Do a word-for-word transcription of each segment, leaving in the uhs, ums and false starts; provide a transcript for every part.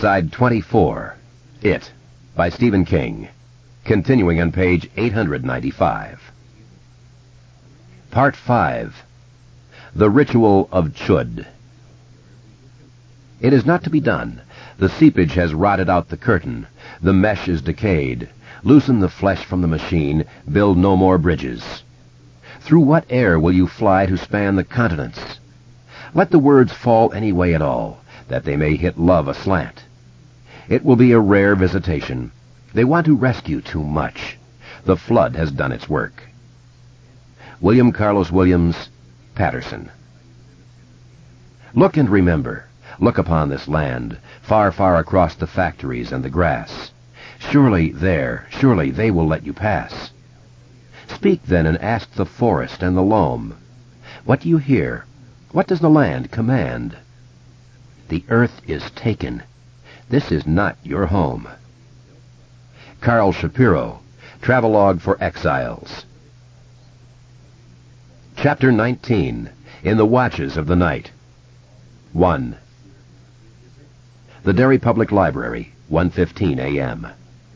Side twenty-four, It, by Stephen King, continuing on page eight hundred ninety-five. Part five, The Ritual of Chud. It is not to be done. The seepage has rotted out the curtain. The mesh is decayed. Loosen the flesh from the machine. Build no more bridges. Through what air will you fly to span the continents? Let the words fall any way at all, that they may hit love aslant. It will be a rare visitation. They want to rescue too much. The flood has done its work. William Carlos Williams, Patterson. Look and remember. Look upon this land, far, far across the factories and the grass. Surely there, surely they will let you pass. Speak then and ask the forest and the loam. What do you hear? What does the land command? The earth is taken. This is not your home. Carl Shapiro, Travelogue for Exiles. Chapter nineteen, In the Watches of the Night. one. The Derry Public Library, one fifteen a m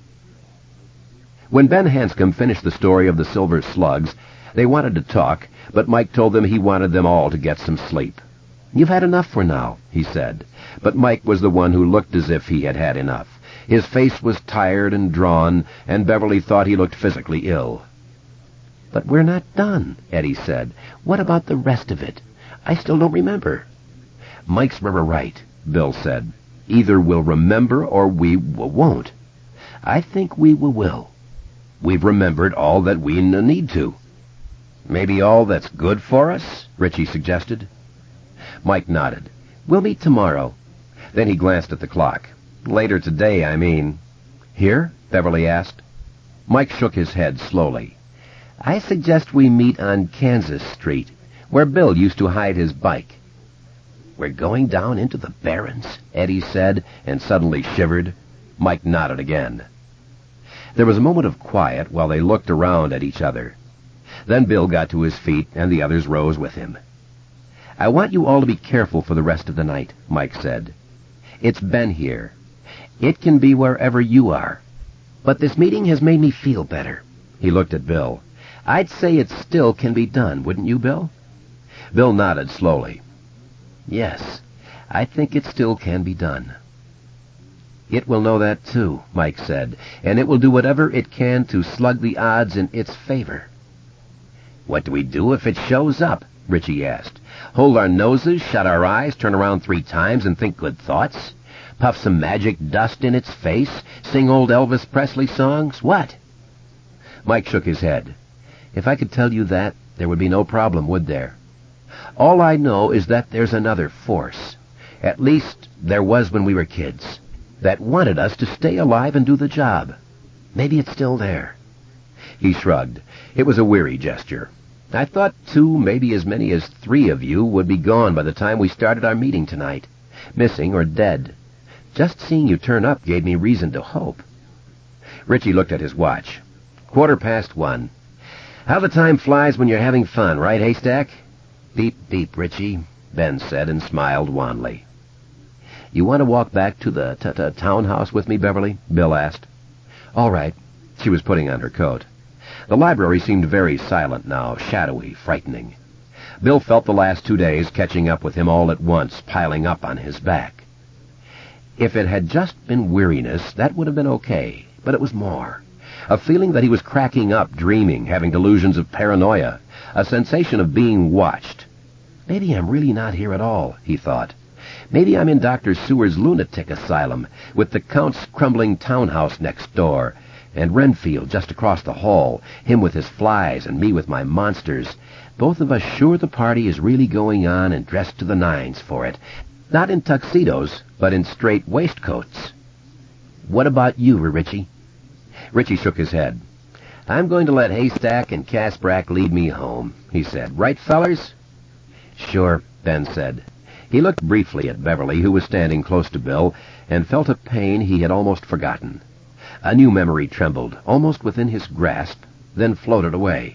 When Ben Hanscom finished the story of the Silver Slugs, they wanted to talk, but Mike told them he wanted them all to get some sleep. "You've had enough for now," he said. But Mike was the one who looked as if he had had enough. His face was tired and drawn, and Beverly thought he looked physically ill. "But we're not done," Eddie said. "What about the rest of it? I still don't remember." "Mike's right," Bill said. "Either we'll remember or we w- won't. I think we w- will. We've remembered all that we n- need to." "Maybe all that's good for us?" Richie suggested. Mike nodded. "We'll meet tomorrow." Then he glanced at the clock. "Later today, I mean." "Here?" Beverly asked. Mike shook his head slowly. "I suggest we meet on Kansas Street, where Bill used to hide his bike." "We're going down into the Barrens?" Eddie said, and suddenly shivered. Mike nodded again. There was a moment of quiet while they looked around at each other. Then Bill got to his feet, and the others rose with him. "I want you all to be careful for the rest of the night," Mike said. "It's Ben here. It can be wherever you are. But this meeting has made me feel better." He looked at Bill. "I'd say it still can be done, wouldn't you, Bill?" Bill nodded slowly. "Yes, I think it still can be done." "It will know that, too," Mike said, "and it will do whatever it can to slug the odds in its favor." "What do we do if it shows up?" Richie asked. "Hold our noses, shut our eyes, turn around three times, and think good thoughts? Puff some magic dust in its face? Sing old Elvis Presley songs? What?" Mike shook his head. "If I could tell you that, there would be no problem, would there? All I know is that there's another force. At least, there was when we were kids. That wanted us to stay alive and do the job. Maybe it's still there." He shrugged. It was a weary gesture. "I thought two, maybe as many as three of you would be gone by the time we started our meeting tonight. Missing or dead. Just seeing you turn up gave me reason to hope." Richie looked at his watch. Quarter past one. "How the time flies when you're having fun, right, Haystack?" "Beep, beep, Richie," Ben said and smiled wanly. "You want to walk back to the t- t- townhouse with me, Beverly?" Bill asked. "All right." She was putting on her coat. The library seemed very silent now, shadowy, frightening. Bill felt the last two days catching up with him all at once, piling up on his back. If it had just been weariness, that would have been okay, but it was more. A feeling that he was cracking up, dreaming, having delusions of paranoia, a sensation of being watched. "Maybe I'm really not here at all," he thought. "Maybe I'm in Doctor Seward's lunatic asylum, with the Count's crumbling townhouse next door, and Renfield just across the hall, him with his flies and me with my monsters, both of us sure the party is really going on and dressed to the nines for it, not in tuxedos, but in straight waistcoats. What about you, Richie?" Richie shook his head. "I'm going to let Haystack and Casbrack lead me home," he said. "Right, fellers?" "Sure," Ben said. He looked briefly at Beverly, who was standing close to Bill, and felt a pain he had almost forgotten. A new memory trembled, almost within his grasp, then floated away.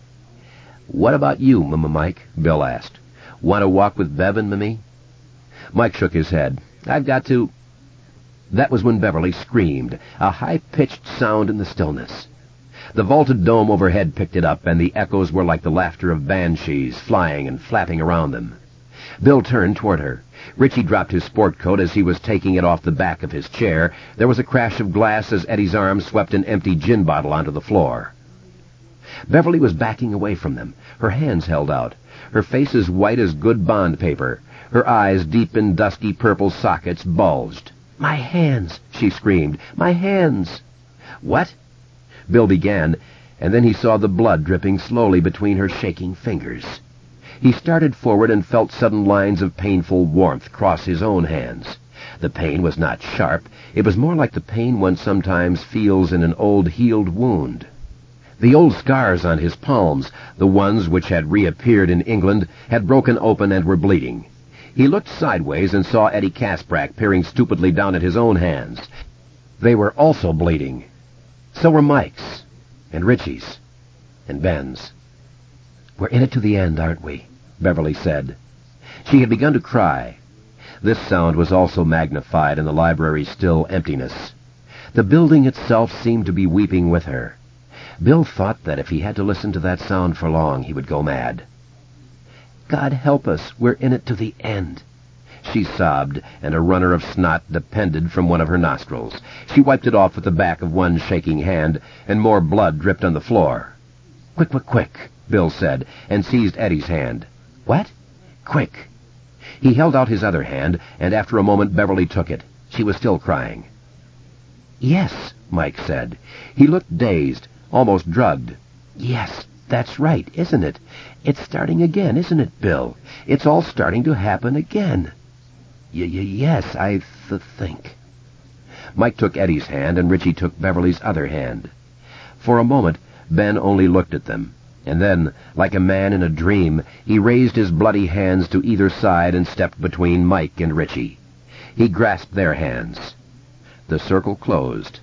"What about you, M Mike?" Bill asked. "Want to walk with Bev and me?" Mike shook his head. "I've got to..." That was when Beverly screamed, a high-pitched sound in the stillness. The vaulted dome overhead picked it up, and the echoes were like the laughter of banshees, flying and flapping around them. Bill turned toward her. Richie dropped his sport coat as he was taking it off the back of his chair. There was a crash of glass as Eddie's arm swept an empty gin bottle onto the floor. Beverly was backing away from them, her hands held out, her face as white as good bond paper. Her eyes, deep in dusky purple sockets, bulged. "My hands!" she screamed. "My hands!" "What?" Bill began, and then he saw the blood dripping slowly between her shaking fingers. He started forward and felt sudden lines of painful warmth cross his own hands. The pain was not sharp. It was more like the pain one sometimes feels in an old healed wound. The old scars on his palms, the ones which had reappeared in England, had broken open and were bleeding. He looked sideways and saw Eddie Kasprak peering stupidly down at his own hands. They were also bleeding. So were Mike's, and Richie's, and Ben's. "We're in it to the end, aren't we?" Beverly said. She had begun to cry. This sound was also magnified in the library's still emptiness. The building itself seemed to be weeping with her. Bill thought that if he had to listen to that sound for long, he would go mad. "God help us, we're in it to the end," she sobbed, and a runner of snot depended from one of her nostrils. She wiped it off with the back of one shaking hand, and more blood dripped on the floor. "Quick, quick, quick," Bill said, and seized Eddie's hand. "What?" "Quick." He held out his other hand, and after a moment Beverly took it. She was still crying. "Yes," Mike said. He looked dazed, almost drugged. "Yes, that's right, isn't it? It's starting again, isn't it, Bill? It's all starting to happen again." Y y yes, I th think. Mike took Eddie's hand, and Richie took Beverly's other hand. For a moment, Ben only looked at them, and then, like a man in a dream, he raised his bloody hands to either side and stepped between Mike and Richie. He grasped their hands. The circle closed.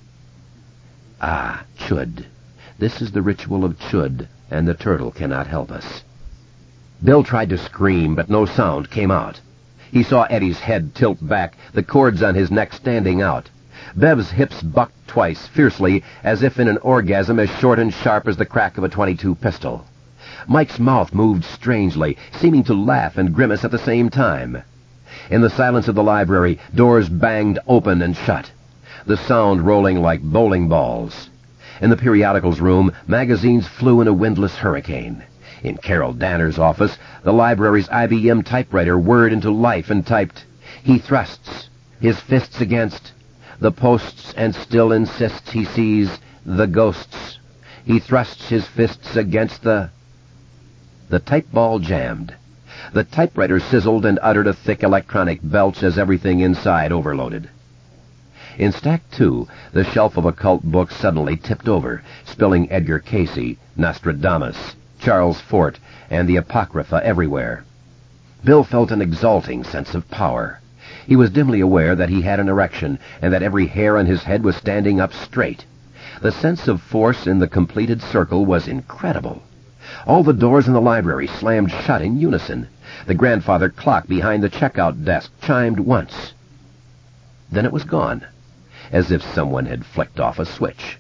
Ah, Chud. This is the ritual of Chud, and the turtle cannot help us. Bill tried to scream, but no sound came out. He saw Eddie's head tilt back, the cords on his neck standing out. Bev's hips bucked twice, fiercely, as if in an orgasm as short and sharp as the crack of a twenty-two pistol. Mike's mouth moved strangely, seeming to laugh and grimace at the same time. In the silence of the library, doors banged open and shut, the sound rolling like bowling balls. In the periodicals room, magazines flew in a windless hurricane. In Carol Danner's office, the library's I B M typewriter whirred into life and typed, "He thrusts, his fists against the posts and still insists he sees the ghosts. He thrusts his fists against the..." The type ball jammed. The typewriter sizzled and uttered a thick electronic belch as everything inside overloaded. In stack two, the shelf of occult books suddenly tipped over, spilling Edgar Cayce, Nostradamus, Charles Fort, and the Apocrypha everywhere. Bill felt an exalting sense of power. He was dimly aware that he had an erection, and that every hair on his head was standing up straight. The sense of force in the completed circle was incredible. All the doors in the library slammed shut in unison. The grandfather clock behind the checkout desk chimed once. Then it was gone, as if someone had flicked off a switch.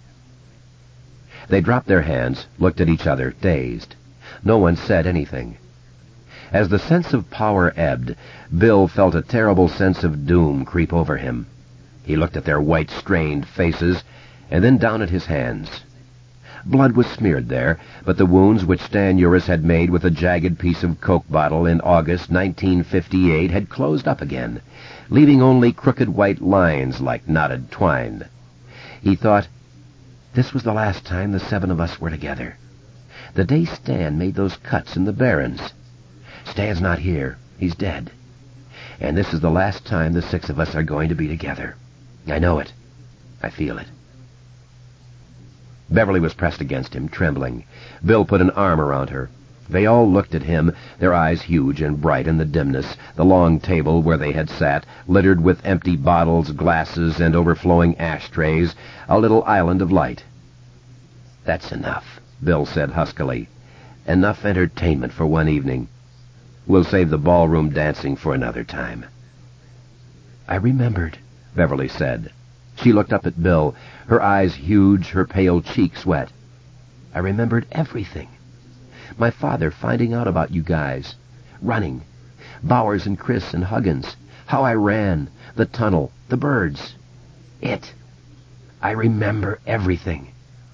They dropped their hands, looked at each other, dazed. No one said anything. As the sense of power ebbed, Bill felt a terrible sense of doom creep over him. He looked at their white, strained faces, and then down at his hands. Blood was smeared there, but the wounds which Stan Uris had made with a jagged piece of Coke bottle in August nineteen fifty-eight had closed up again, leaving only crooked white lines like knotted twine. He thought, this was the last time the seven of us were together. The day Stan made those cuts in the Barrens. Stan's not here. He's dead. And this is the last time the six of us are going to be together. I know it. I feel it. Beverly was pressed against him, trembling. Bill put an arm around her. They all looked at him, their eyes huge and bright in the dimness, the long table where they had sat, littered with empty bottles, glasses, and overflowing ashtrays, a little island of light. That's enough, Bill said huskily. Enough entertainment for one evening. We'll save the ballroom dancing for another time. I remembered, Beverly said. She looked up at Bill, her eyes huge, her pale cheeks wet. I remembered everything. My father finding out about you guys. Running. Bowers and Chris and Huggins. How I ran. The tunnel. The birds. It. I remember everything.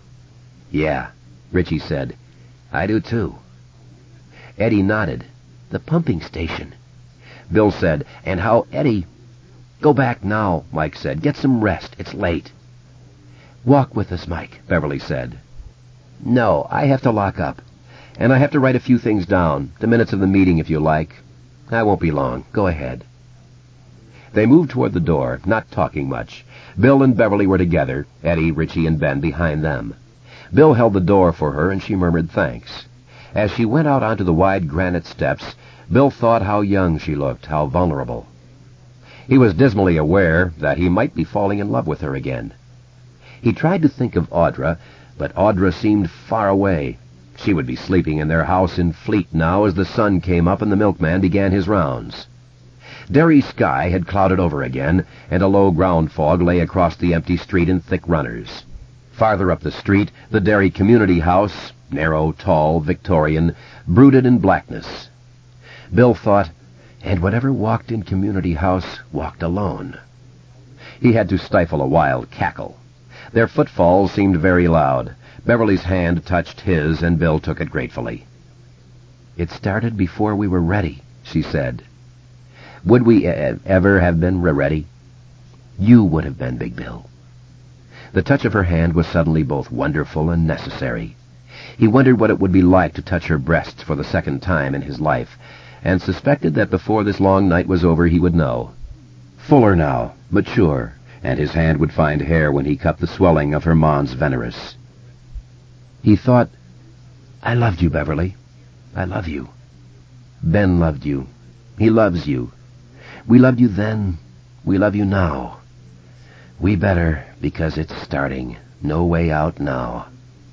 Yeah, Richie said. I do too. Eddie nodded. The pumping station. Bill said, and how Eddie... Go back now, Mike said. Get some rest. It's late. Walk with us, Mike, Beverly said. No, I have to lock up. And I have to write a few things down. The minutes of the meeting, if you like. I won't be long. Go ahead. They moved toward the door, not talking much. Bill and Beverly were together, Eddie, Richie, and Ben behind them. Bill held the door for her, and she murmured thanks. As she went out onto the wide granite steps, Bill thought how young she looked, how vulnerable. He was dismally aware that he might be falling in love with her again. He tried to think of Audra, but Audra seemed far away. She would be sleeping in their house in Fleet now as the sun came up and the milkman began his rounds. Derry's sky had clouded over again, and a low ground fog lay across the empty street in thick runners. Farther up the street, the Derry Community House, narrow, tall, Victorian, brooded in blackness. Bill thought, and whatever walked in Community House walked alone. He had to stifle a wild cackle. Their footfalls seemed very loud. Beverly's hand touched his, and Bill took it gratefully. It started before we were ready, she said. Would we e- ever have been ready? You would have been, Big Bill. The touch of her hand was suddenly both wonderful and necessary. He wondered what it would be like to touch her breasts for the second time in his life, and suspected that before this long night was over he would know. Fuller now, mature, and his hand would find hair when he cut the swelling of her mons veneris. He thought, I loved you, Beverly. I love you. Ben loved you. He loves you. We loved you then. We love you now. We better, because it's starting. No way out now.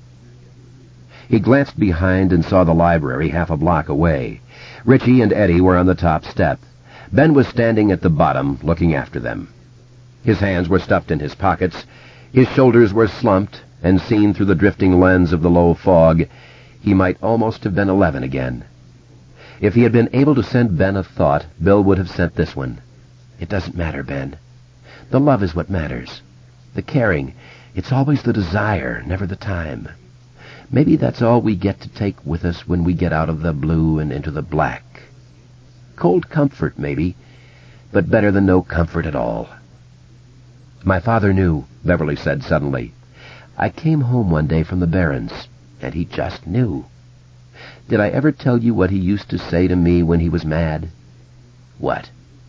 He glanced behind and saw the library half a block away. Richie and Eddie were on the top step. Ben was standing at the bottom, looking after them. His hands were stuffed in his pockets. His shoulders were slumped, and seen through the drifting lens of the low fog, he might almost have been eleven again. If he had been able to send Ben a thought, Bill would have sent this one. It doesn't matter, Ben. The love is what matters. The caring, it's always the desire, never the time. Maybe that's all we get to take with us when we get out of the blue and into the black. Cold comfort, maybe, but better than no comfort at all. My father knew, Beverly said suddenly. I came home one day from the Barrens, and he just knew. Did I ever tell you what he used to say to me when he was mad? What?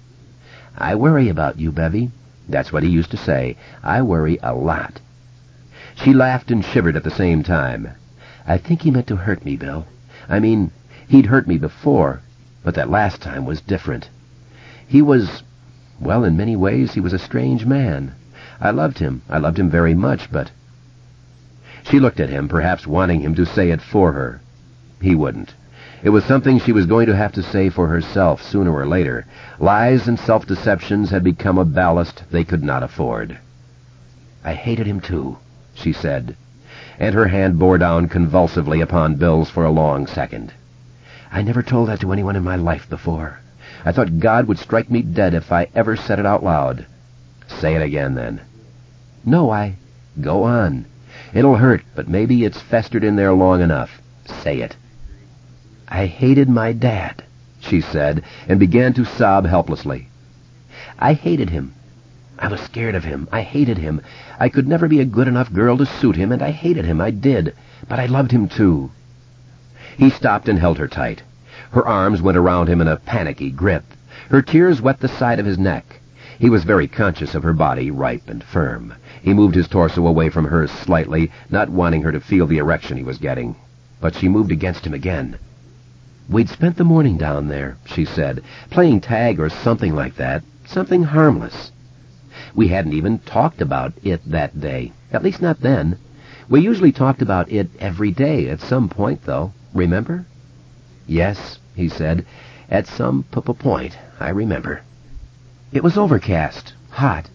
I worry about you, Bevy. That's what he used to say. I worry a lot. She laughed and shivered at the same time. I think he meant to hurt me, Bill. I mean, he'd hurt me before, but that last time was different. He was, well, in many ways, he was a strange man. I loved him. I loved him very much, but... She looked at him, perhaps wanting him to say it for her. He wouldn't. It was something she was going to have to say for herself sooner or later. Lies and self-deceptions had become a ballast they could not afford. I hated him, too, she said, and her hand bore down convulsively upon Bill's for a long second. I never told that to anyone in my life before. I thought God would strike me dead if I ever said it out loud. Say it again, then. No, I... Go on. It'll hurt, but maybe it's festered in there long enough. Say it. I hated my dad, she said, and began to sob helplessly. I hated him. I was scared of him. I hated him. I could never be a good enough girl to suit him, and I hated him. I did. But I loved him, too. He stopped and held her tight. Her arms went around him in a panicky grip. Her tears wet the side of his neck. He was very conscious of her body, ripe and firm. He moved his torso away from hers slightly, not wanting her to feel the erection he was getting. But she moved against him again. We'd spent the morning down there, she said, playing tag or something like that, something harmless. We hadn't even talked about it that day, at least not then. We usually talked about it every day at some point, though. Remember? Yes, he said, at some p-p-point, I remember. It was overcast, hot.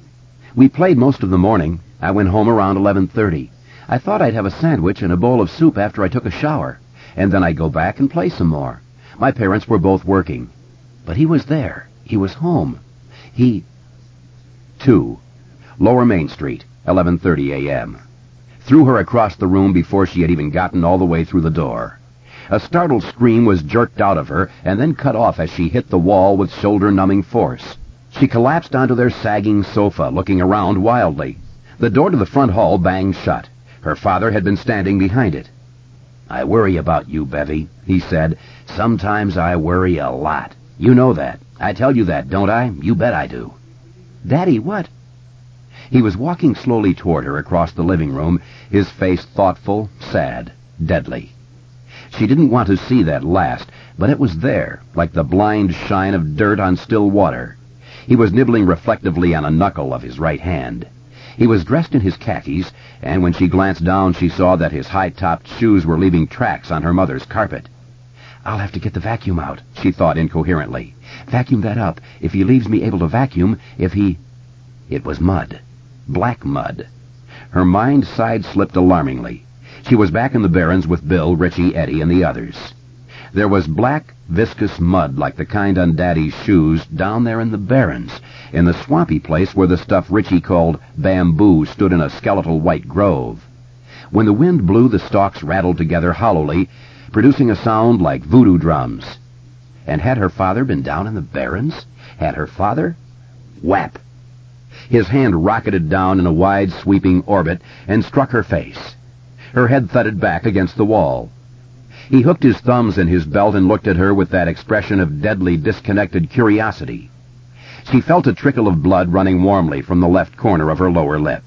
We played most of the morning. I went home around eleven thirty. I thought I'd have a sandwich and a bowl of soup after I took a shower, and then I'd go back and play some more. My parents were both working. But he was there. He was home. He... Two. Lower Main Street, eleven thirty a.m. Threw her across the room before she had even gotten all the way through the door. A startled scream was jerked out of her and then cut off as she hit the wall with shoulder-numbing force. She collapsed onto their sagging sofa, looking around wildly. The door to the front hall banged shut. Her father had been standing behind it. "I worry about you, Bevy," he said. "Sometimes I worry a lot. You know that. I tell you that, don't I? You bet I do." "Daddy, what?" He was walking slowly toward her across the living room, his face thoughtful, sad, deadly. She didn't want to see that last, but it was there, like the blind shine of dirt on still water. He was nibbling reflectively on a knuckle of his right hand. He was dressed in his khakis, and when she glanced down she saw that his high-topped shoes were leaving tracks on her mother's carpet. "I'll have to get the vacuum out," she thought incoherently. "Vacuum that up. If he leaves me able to vacuum, if he..." It was mud. Black mud. Her mind side-slipped alarmingly. She was back in the Barrens with Bill, Richie, Eddie, and the others. There was black, viscous mud like the kind on Daddy's shoes down there in the Barrens, in the swampy place where the stuff Richie called bamboo stood in a skeletal white grove. When the wind blew, the stalks rattled together hollowly, producing a sound like voodoo drums. And had her father been down in the Barrens? Had her father? Whap! His hand rocketed down in a wide, sweeping orbit and struck her face. Her head thudded back against the wall. He hooked his thumbs in his belt and looked at her with that expression of deadly, disconnected curiosity. She felt a trickle of blood running warmly from the left corner of her lower lip.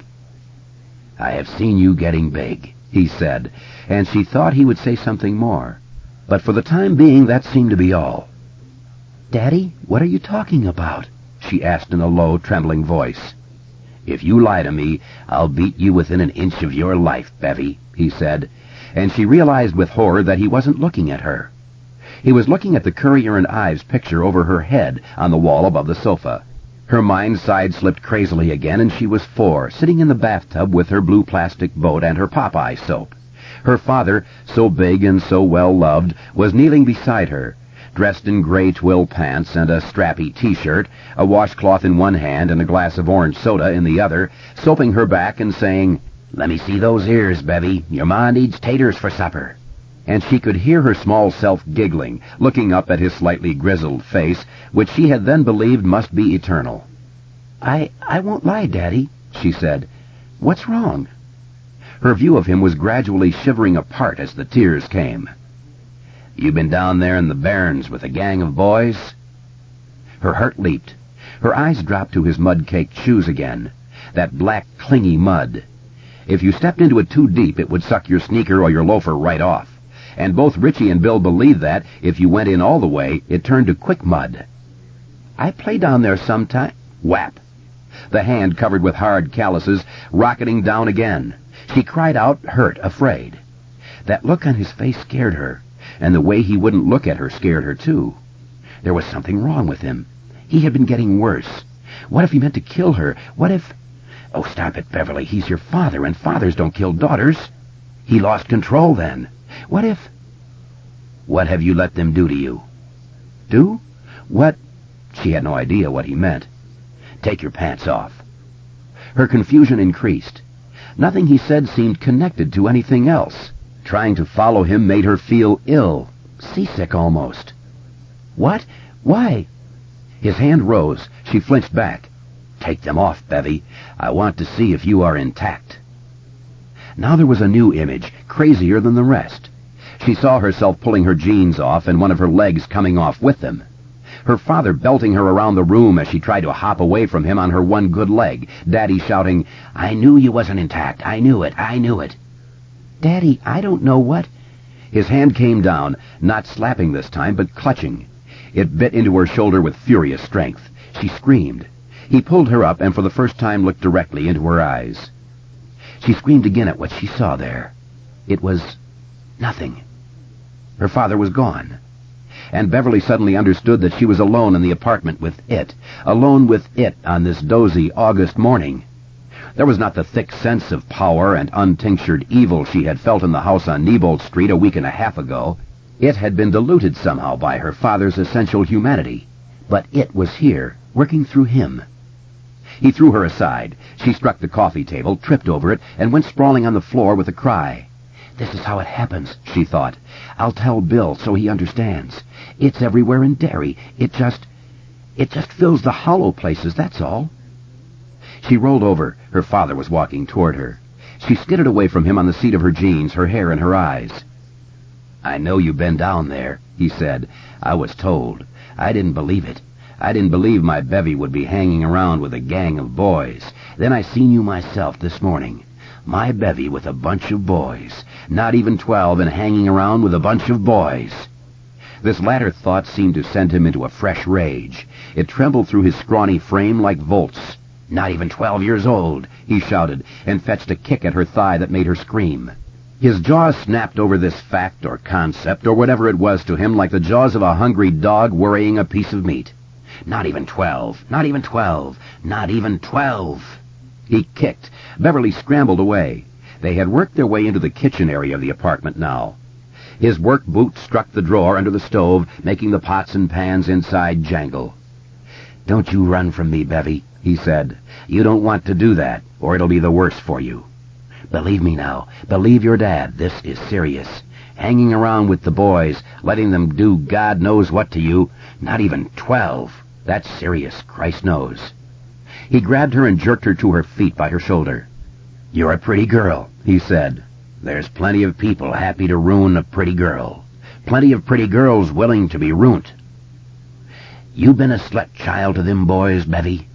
"I have seen you getting big," he said, and she thought he would say something more. But for the time being, that seemed to be all. "Daddy, what are you talking about?" she asked in a low, trembling voice. "If you lie to me, I'll beat you within an inch of your life, Bevy," he said, and she realized with horror that he wasn't looking at her. He was looking at the Currier and Ives picture over her head on the wall above the sofa. Her mind side-slipped crazily again, and she was four, sitting in the bathtub with her blue plastic boat and her Popeye soap. Her father, so big and so well-loved, was kneeling beside her, dressed in gray twill pants and a strappy T-shirt, a washcloth in one hand and a glass of orange soda in the other, soaping her back and saying, "Let me see those ears, Bevy. Your ma needs taters for supper." And she could hear her small self giggling, looking up at his slightly grizzled face, which she had then believed must be eternal. I, I won't lie, Daddy," she said. "What's wrong?" Her view of him was gradually shivering apart as the tears came. "You been down there in the Barrens with a gang of boys?" Her heart leaped. Her eyes dropped to his mud-caked shoes again. That black, clingy mud. If you stepped into it too deep, it would suck your sneaker or your loafer right off. And both Richie and Bill believed that, if you went in all the way, it turned to quick mud. "I play down there sometime." Whap! The hand, covered with hard calluses, rocketing down again. She cried out, hurt, afraid. That look on his face scared her, and the way he wouldn't look at her scared her, too. There was something wrong with him. He had been getting worse. What if he meant to kill her? What if... Oh, stop it, Beverly. He's your father, and fathers don't kill daughters. He lost control then. What if... "What have you let them do to you?" "Do? What?" She had no idea what he meant. "Take your pants off." Her confusion increased. Nothing he said seemed connected to anything else. Trying to follow him made her feel ill, seasick almost. "What? Why?" His hand rose. She flinched back. "Take them off, Bevy. I want to see if you are intact." Now there was a new image, crazier than the rest. She saw herself pulling her jeans off and one of her legs coming off with them. Her father belting her around the room as she tried to hop away from him on her one good leg. Daddy shouting, "I knew you wasn't intact. I knew it. I knew it." "Daddy, I don't know what..." His hand came down, not slapping this time, but clutching. It bit into her shoulder with furious strength. She screamed. He pulled her up and for the first time looked directly into her eyes. She screamed again at what she saw there. It was nothing. Her father was gone. And Beverly suddenly understood that she was alone in the apartment with it, alone with it on this dozy August morning. There was not the thick sense of power and untinctured evil she had felt in the house on Nebold Street a week and a half ago. It had been diluted somehow by her father's essential humanity. But it was here, working through him. He threw her aside. She struck the coffee table, tripped over it, and went sprawling on the floor with a cry. This is how it happens, she thought. I'll tell Bill so he understands. It's everywhere in Derry. It just... it just fills the hollow places, that's all. She rolled over. Her father was walking toward her. She skidded away from him on the seat of her jeans, her hair in her eyes. I know you've been down there, he said. I was told. I didn't believe it. I didn't believe my bevy would be hanging around with a gang of boys. Then I seen you myself this morning. My bevy with a bunch of boys. Not even twelve and hanging around with a bunch of boys. This latter thought seemed to send him into a fresh rage. It trembled through his scrawny frame like volts. Not even twelve years old, he shouted, and fetched a kick at her thigh that made her scream. His jaws snapped over this fact or concept or whatever it was to him like the jaws of a hungry dog worrying a piece of meat. Not even twelve, not even twelve, not even twelve. He kicked. Beverly scrambled away. They had worked their way into the kitchen area of the apartment now. His work boot struck the drawer under the stove, making the pots and pans inside jangle. Don't you run from me, Bevy, he said. You don't want to do that, or it'll be the worse for you. Believe me now. Believe your dad. This is serious. Hanging around with the boys, letting them do God knows what to you. Not even twelve. That's serious, Christ knows. He grabbed her and jerked her to her feet by her shoulder. You're a pretty girl, he said. There's plenty of people happy to ruin a pretty girl. Plenty of pretty girls willing to be ruined. You been a slut child to them boys, Bevy?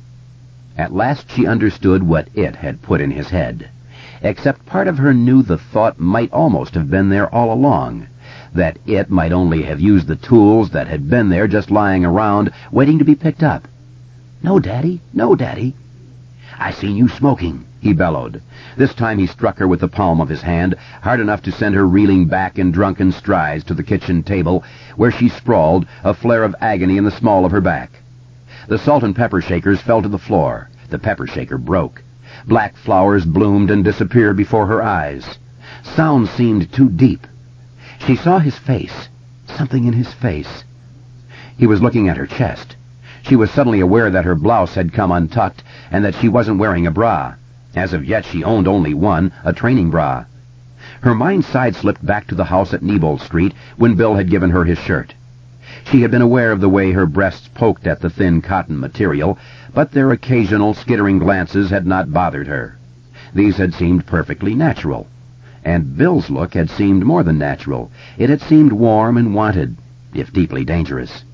At last she understood what it had put in his head. Except part of her knew the thought might almost have been there all along. That it might only have used the tools that had been there just lying around, waiting to be picked up. No, Daddy, no, Daddy. I seen you smoking, he bellowed. This time he struck her with the palm of his hand, hard enough to send her reeling back in drunken strides to the kitchen table, where she sprawled, a flare of agony in the small of her back. The salt and pepper shakers fell to the floor. The pepper shaker broke. Black flowers bloomed and disappeared before her eyes. Sound seemed too deep. She saw his face, something in his face. He was looking at her chest. She was suddenly aware that her blouse had come untucked and that she wasn't wearing a bra. As of yet she owned only one, a training bra. Her mind side-slipped back to the house at Nebold Street when Bill had given her his shirt. She had been aware of the way her breasts poked at the thin cotton material, but their occasional skittering glances had not bothered her. These had seemed perfectly natural. And Bill's look had seemed more than natural. It had seemed warm and wanted, if deeply dangerous.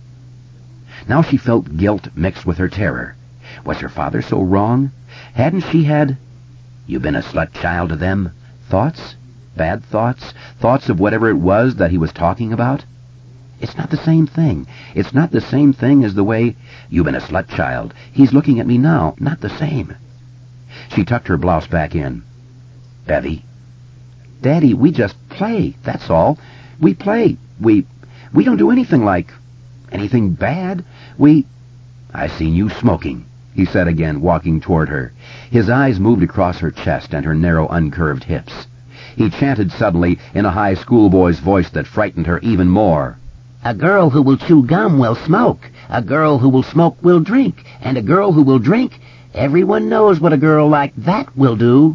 Now she felt guilt mixed with her terror. Was her father so wrong? Hadn't she had... You been a slut child to them? Thoughts? Bad thoughts? Thoughts of whatever it was that he was talking about? It's not the same thing. It's not the same thing as the way... You been a slut child. He's looking at me now. Not the same. She tucked her blouse back in. Bevy. Daddy, we just play, that's all. We play. We... We don't do anything like... anything bad. We... I seen you smoking, he said again, walking toward her. His eyes moved across her chest and her narrow, uncurved hips. He chanted suddenly in a high schoolboy's voice that frightened her even more. A girl who will chew gum will smoke. A girl who will smoke will drink. And a girl who will drink, everyone knows what a girl like that will do.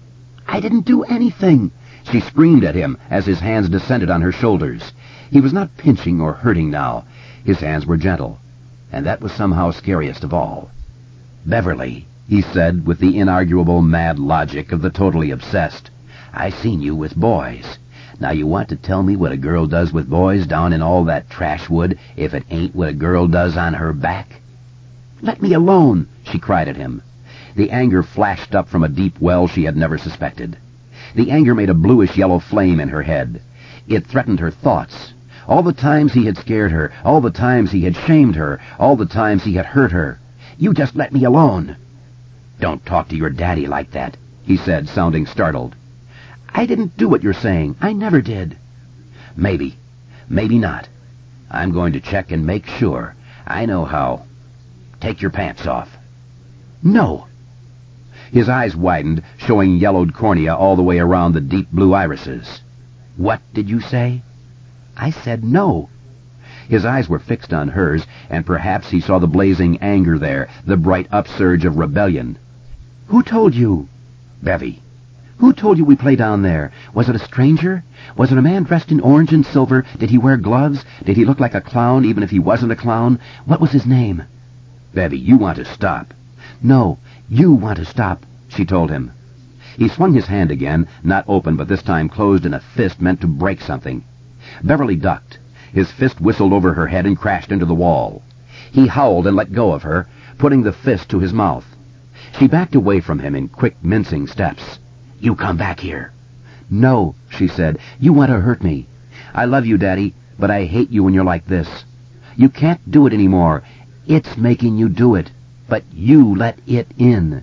I didn't do anything, she screamed at him as his hands descended on her shoulders. He was not pinching or hurting now. His hands were gentle, and that was somehow scariest of all. Beverly, he said with the inarguable mad logic of the totally obsessed, I seen you with boys. Now you want to tell me what a girl does with boys down in all that trash wood if it ain't what a girl does on her back? Let me alone, she cried at him. The anger flashed up from a deep well she had never suspected. The anger made a bluish-yellow flame in her head. It threatened her thoughts. All the times he had scared her, all the times he had shamed her, all the times he had hurt her. You just let me alone. Don't talk to your daddy like that, he said, sounding startled. I didn't do what you're saying. I never did. Maybe. Maybe not. I'm going to check and make sure. I know how. Take your pants off. No. His eyes widened, showing yellowed cornea all the way around the deep blue irises. "What did you say?" "I said no." His eyes were fixed on hers, and perhaps he saw the blazing anger there, the bright upsurge of rebellion. "Who told you?" "Bevy." "Who told you we play down there? Was it a stranger? Was it a man dressed in orange and silver? Did he wear gloves? Did he look like a clown, even if he wasn't a clown? What was his name?" "Bevy, you want to stop." "No, you want to stop," she told him. He swung his hand again, not open but this time closed in a fist meant to break something. Beverly ducked. His fist whistled over her head and crashed into the wall. He howled and let go of her, putting the fist to his mouth. She backed away from him in quick, mincing steps. "You come back here." "No," she said. "You want to hurt me. I love you, Daddy, but I hate you when you're like this. You can't do it anymore. It's making you do it. But you let it in."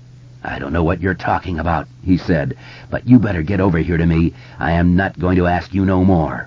"I don't know what you're talking about," he said, "but you better get over here to me. I am not going to ask you no more."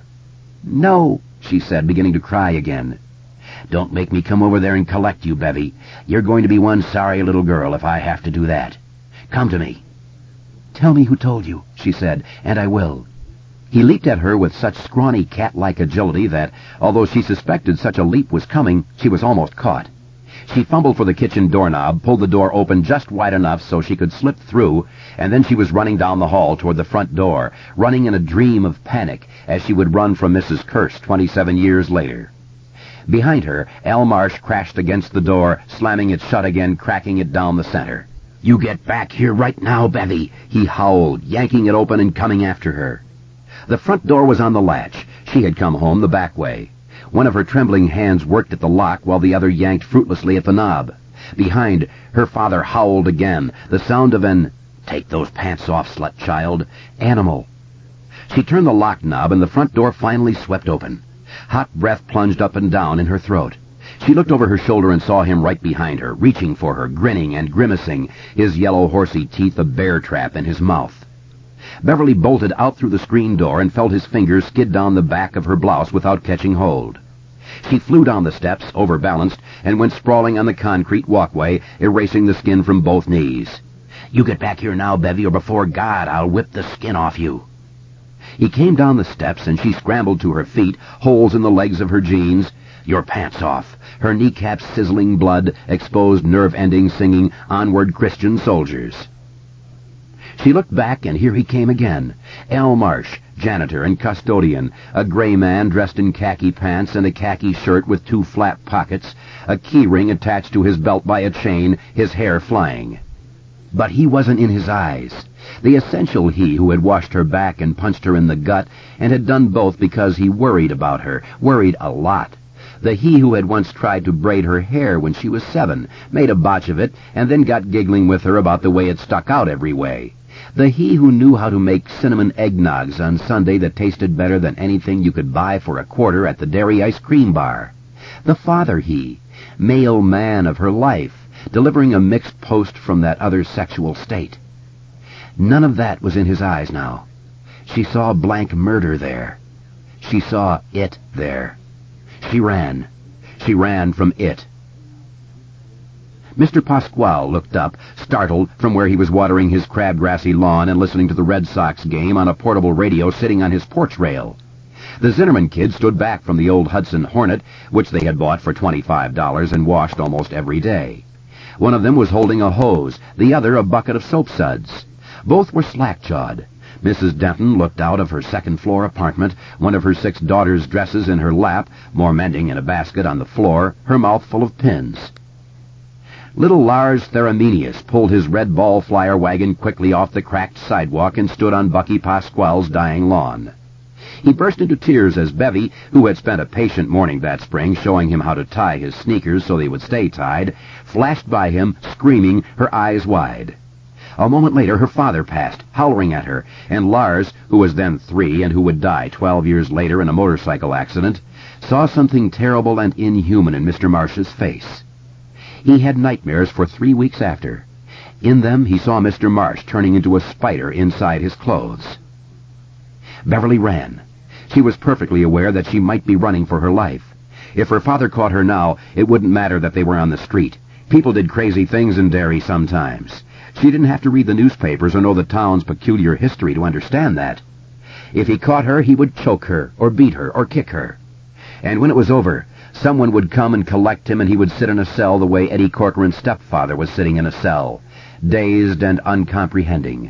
"No," she said, beginning to cry again. "Don't make me come over there and collect you, Bevy. You're going to be one sorry little girl if I have to do that. Come to me." "Tell me who told you," she said, "and I will." He leaped at her with such scrawny cat-like agility that, although she suspected such a leap was coming, she was almost caught. She fumbled for the kitchen doorknob, pulled the door open just wide enough so she could slip through, and then she was running down the hall toward the front door, running in a dream of panic, as she would run from Missus Kirsch twenty-seven years later. Behind her, Al Marsh crashed against the door, slamming it shut again, cracking it down the center. "You get back here right now, Bevy," he howled, yanking it open and coming after her. The front door was on the latch. She had come home the back way. One of her trembling hands worked at the lock while the other yanked fruitlessly at the knob. Behind, her father howled again, the sound of an "Take those pants off, slut child" animal. She turned the lock knob and the front door finally swept open. Hot breath plunged up and down in her throat. She looked over her shoulder and saw him right behind her, reaching for her, grinning and grimacing, his yellow horsey teeth a bear trap in his mouth. Beverly bolted out through the screen door and felt his fingers skid down the back of her blouse without catching hold. She flew down the steps, overbalanced, and went sprawling on the concrete walkway, erasing the skin from both knees. "You get back here now, Bevy, or before God I'll whip the skin off you." He came down the steps, and she scrambled to her feet, holes in the legs of her jeans. "Your pants off." Her kneecaps sizzling blood, exposed nerve endings singing "Onward, Christian Soldiers." She looked back, and here he came again. Al Marsh, janitor and custodian, a gray man dressed in khaki pants and a khaki shirt with two flat pockets, a key ring attached to his belt by a chain, his hair flying. But he wasn't in his eyes. The essential he who had washed her back and punched her in the gut, and had done both because he worried about her, worried a lot. The he who had once tried to braid her hair when she was seven, made a botch of it, and then got giggling with her about the way it stuck out every way. The he who knew how to make cinnamon eggnogs on Sunday that tasted better than anything you could buy for a quarter at the dairy ice cream bar. The father he, male man of her life, delivering a mixed post from that other sexual state. None of that was in his eyes now. She saw blank murder there. She saw it there. She ran. She ran from it. Mister Pasquale looked up, startled, from where he was watering his crabgrassy lawn and listening to the Red Sox game on a portable radio sitting on his porch rail. The Zinnerman kids stood back from the old Hudson Hornet, which they had bought for twenty-five dollars and washed almost every day. One of them was holding a hose, the other a bucket of soap suds. Both were slack-jawed. Missus Denton looked out of her second-floor apartment, one of her six daughters' dresses in her lap, more mending in a basket on the floor, her mouth full of pins. Little Lars Theramenius pulled his red ball flyer wagon quickly off the cracked sidewalk and stood on Bucky Pasquale's dying lawn. He burst into tears as Bevy, who had spent a patient morning that spring showing him how to tie his sneakers so they would stay tied, flashed by him, screaming, her eyes wide. A moment later her father passed, howling at her, and Lars, who was then three and who would die twelve years later in a motorcycle accident, saw something terrible and inhuman in Mister Marsh's face. He had nightmares for three weeks after. In them he saw Mister Marsh turning into a spider inside his clothes. Beverly ran. She was perfectly aware that she might be running for her life. If her father caught her now, it wouldn't matter that they were on the street. People did crazy things in Derry sometimes. She didn't have to read the newspapers or know the town's peculiar history to understand that. If he caught her, he would choke her, or beat her, or kick her. And when it was over, someone would come and collect him, and he would sit in a cell the way Eddie Corcoran's stepfather was sitting in a cell, dazed and uncomprehending.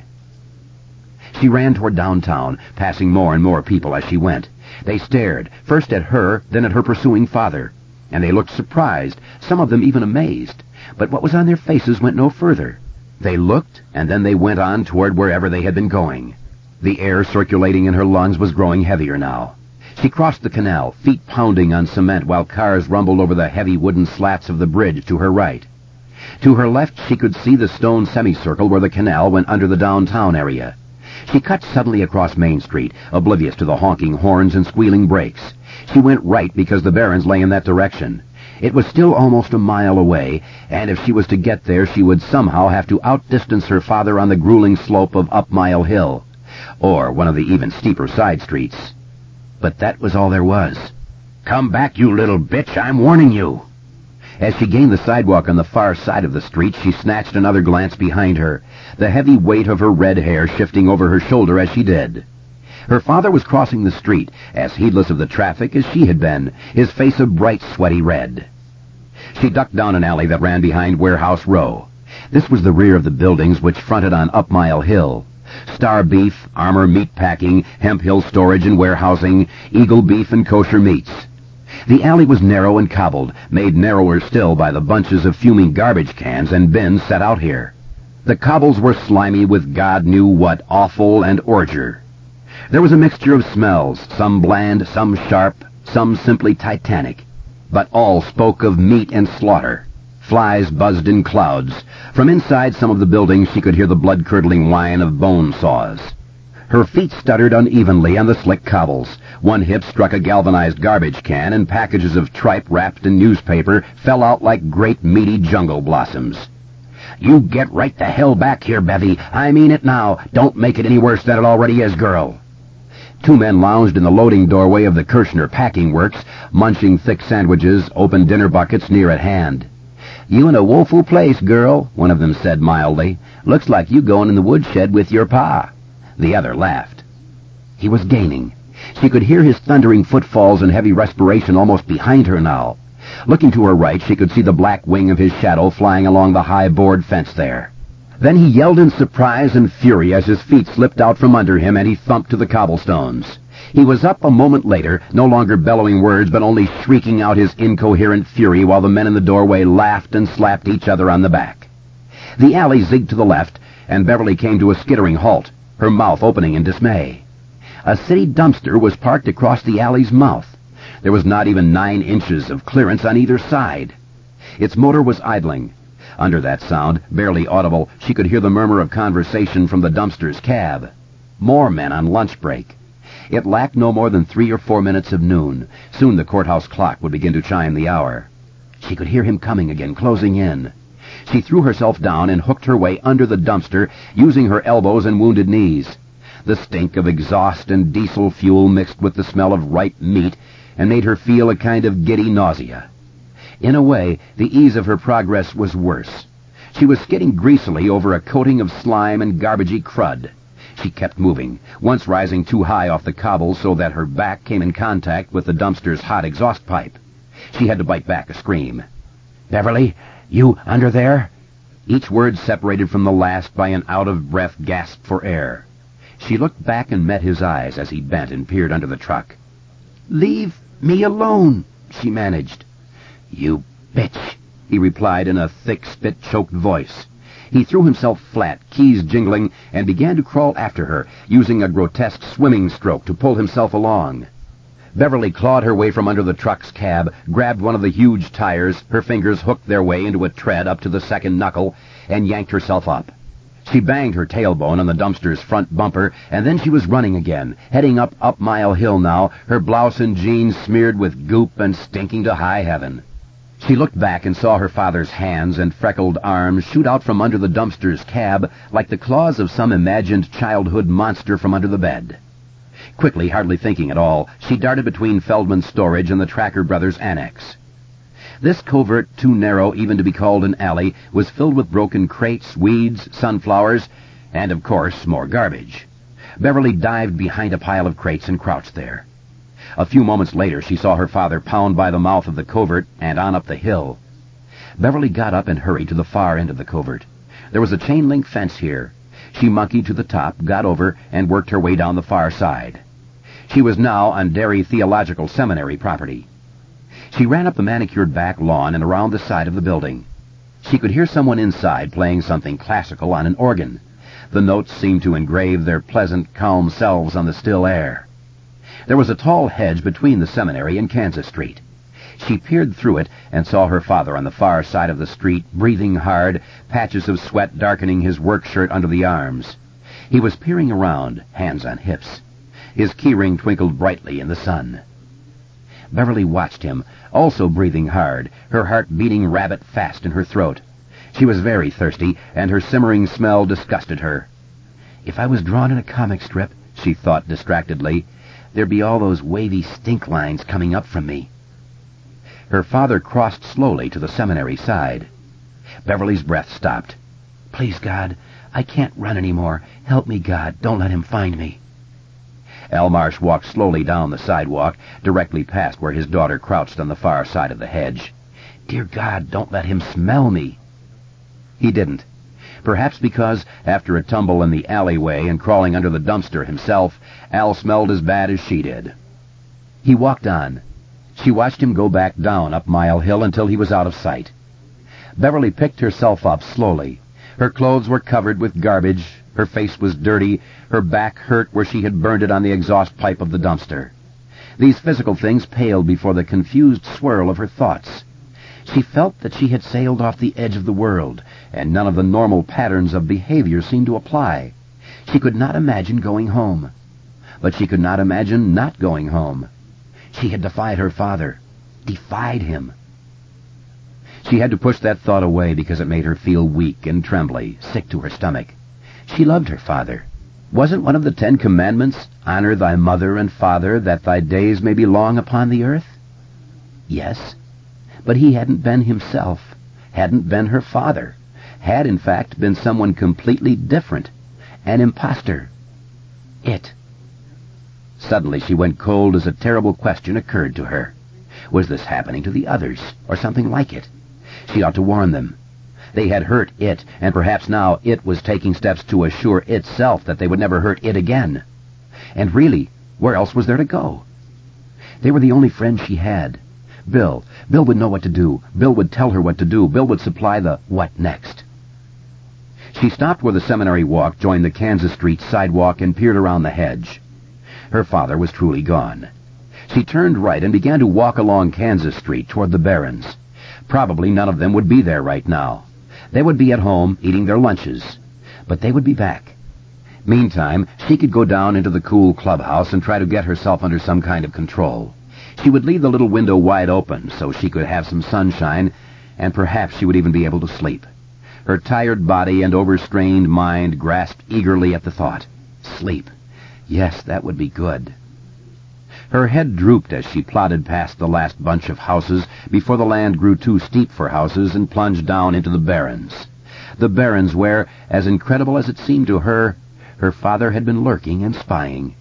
She ran toward downtown, passing more and more people as she went. They stared, first at her, then at her pursuing father, and they looked surprised, some of them even amazed. But what was on their faces went no further. They looked, and then they went on toward wherever they had been going. The air circulating in her lungs was growing heavier now. She crossed the canal, feet pounding on cement, while cars rumbled over the heavy wooden slats of the bridge to her right. To her left, she could see the stone semicircle where the canal went under the downtown area. She cut suddenly across Main Street, oblivious to the honking horns and squealing brakes. She went right because the Barrens lay in that direction. It was still almost a mile away, and if she was to get there, she would somehow have to outdistance her father on the grueling slope of Up Mile Hill, or one of the even steeper side streets. But that was all there was. "Come back, you little bitch, I'm warning you." As she gained the sidewalk on the far side of the street, she snatched another glance behind her, the heavy weight of her red hair shifting over her shoulder as she did. Her father was crossing the street, as heedless of the traffic as she had been, his face a bright, sweaty red. She ducked down an alley that ran behind Warehouse Row. This was the rear of the buildings which fronted on Up Mile Hill. Star Beef, Armor Meat Packing, Hemp Hill Storage and Warehousing, Eagle Beef and Kosher Meats. The alley was narrow and cobbled, made narrower still by the bunches of fuming garbage cans and bins set out here. The cobbles were slimy with God knew what offal and ordure. There was a mixture of smells, some bland, some sharp, some simply titanic, but all spoke of meat and slaughter. Flies buzzed in clouds. From inside some of the buildings she could hear the blood-curdling whine of bone saws. Her feet stuttered unevenly on the slick cobbles. One hip struck a galvanized garbage can, and packages of tripe wrapped in newspaper fell out like great meaty jungle blossoms. "You get right the hell back here, Bevy. I mean it now. Don't make it any worse than it already is, girl." Two men lounged in the loading doorway of the Kirshner Packing Works, munching thick sandwiches, open dinner buckets near at hand. "You in a woeful place, girl," one of them said mildly. "Looks like you going in the woodshed with your pa." The other laughed. He was gaining. She could hear his thundering footfalls and heavy respiration almost behind her now. Looking to her right, she could see the black wing of his shadow flying along the high board fence there. Then he yelled in surprise and fury as his feet slipped out from under him and he thumped to the cobblestones. He was up a moment later, no longer bellowing words, but only shrieking out his incoherent fury while the men in the doorway laughed and slapped each other on the back. The alley zigged to the left, and Beverly came to a skittering halt, her mouth opening in dismay. A city dumpster was parked across the alley's mouth. There was not even nine inches of clearance on either side. Its motor was idling. Under that sound, barely audible, she could hear the murmur of conversation from the dumpster's cab. More men on lunch break. It lacked no more than three or four minutes of noon. Soon the courthouse clock would begin to chime the hour. She could hear him coming again, closing in. She threw herself down and hooked her way under the dumpster, using her elbows and wounded knees. The stink of exhaust and diesel fuel mixed with the smell of ripe meat and made her feel a kind of giddy nausea. In a way, the ease of her progress was worse. She was skidding greasily over a coating of slime and garbagey crud. She kept moving, once rising too high off the cobbles so that her back came in contact with the dumpster's hot exhaust pipe. She had to bite back a scream. "Beverly, you under there?" Each word separated from the last by an out-of-breath gasp for air. She looked back and met his eyes as he bent and peered under the truck. "Leave me alone," she managed. "You bitch," he replied in a thick, spit-choked voice. He threw himself flat, keys jingling, and began to crawl after her, using a grotesque swimming stroke to pull himself along. Beverly clawed her way from under the truck's cab, grabbed one of the huge tires, her fingers hooked their way into a tread up to the second knuckle, and yanked herself up. She banged her tailbone on the dumpster's front bumper, and then she was running again, heading up Up Mile Hill now, her blouse and jeans smeared with goop and stinking to high heaven. She looked back and saw her father's hands and freckled arms shoot out from under the dumpster's cab like the claws of some imagined childhood monster from under the bed. Quickly, hardly thinking at all, she darted between Feldman's storage and the Tracker Brothers' annex. This covert, too narrow even to be called an alley, was filled with broken crates, weeds, sunflowers, and, of course, more garbage. Beverly dived behind a pile of crates and crouched there. A few moments later, she saw her father pound by the mouth of the covert and on up the hill. Beverly got up and hurried to the far end of the covert. There was a chain-link fence here. She monkeyed to the top, got over, and worked her way down the far side. She was now on Derry Theological Seminary property. She ran up the manicured back lawn and around the side of the building. She could hear someone inside playing something classical on an organ. The notes seemed to engrave their pleasant, calm selves on the still air. There was a tall hedge between the seminary and Kansas Street. She peered through it and saw her father on the far side of the street, breathing hard, patches of sweat darkening his work shirt under the arms. He was peering around, hands on hips. His keyring twinkled brightly in the sun. Beverly watched him, also breathing hard, her heart beating rabbit fast in her throat. She was very thirsty, and her simmering smell disgusted her. If I was drawn in a comic strip, she thought distractedly, there'd be all those wavy stink lines coming up from me. Her father crossed slowly to the seminary side. Beverly's breath stopped. Please, God, I can't run any more. Help me, God. Don't let him find me. Al Marsh walked slowly down the sidewalk, directly past where his daughter crouched on the far side of the hedge. Dear God, don't let him smell me. He didn't. Perhaps because, after a tumble in the alleyway and crawling under the dumpster himself, Al smelled as bad as she did. He walked on. She watched him go back down up Mile Hill until he was out of sight. Beverly picked herself up slowly. Her clothes were covered with garbage, her face was dirty, her back hurt where she had burned it on the exhaust pipe of the dumpster. These physical things paled before the confused swirl of her thoughts. She felt that she had sailed off the edge of the world, and none of the normal patterns of behavior seemed to apply. She could not imagine going home. But she could not imagine not going home. She had defied her father. Defied him. She had to push that thought away because it made her feel weak and trembly, sick to her stomach. She loved her father. Wasn't one of the Ten Commandments, honor thy mother and father, that thy days may be long upon the earth? Yes. But he hadn't been himself, hadn't been her father, had in fact been someone completely different, an imposter. It. Suddenly she went cold as a terrible question occurred to her. Was this happening to the others, or something like it? She ought to warn them. They had hurt it, and perhaps now it was taking steps to assure itself that they would never hurt it again. And really, where else was there to go? They were the only friends she had. Bill. Bill would know what to do. Bill would tell her what to do. Bill would supply the what next. She stopped where the seminary walk joined the Kansas Street sidewalk and peered around the hedge. Her father was truly gone. She turned right and began to walk along Kansas Street toward the Barrens. Probably none of them would be there right now. They would be at home, eating their lunches. But they would be back. Meantime, she could go down into the cool clubhouse and try to get herself under some kind of control. She would leave the little window wide open so she could have some sunshine, and perhaps she would even be able to sleep. Her tired body and overstrained mind grasped eagerly at the thought. Sleep. Yes, that would be good. Her head drooped as she plodded past the last bunch of houses before the land grew too steep for houses and plunged down into the Barrens. The Barrens where, as incredible as it seemed to her, her father had been lurking and spying.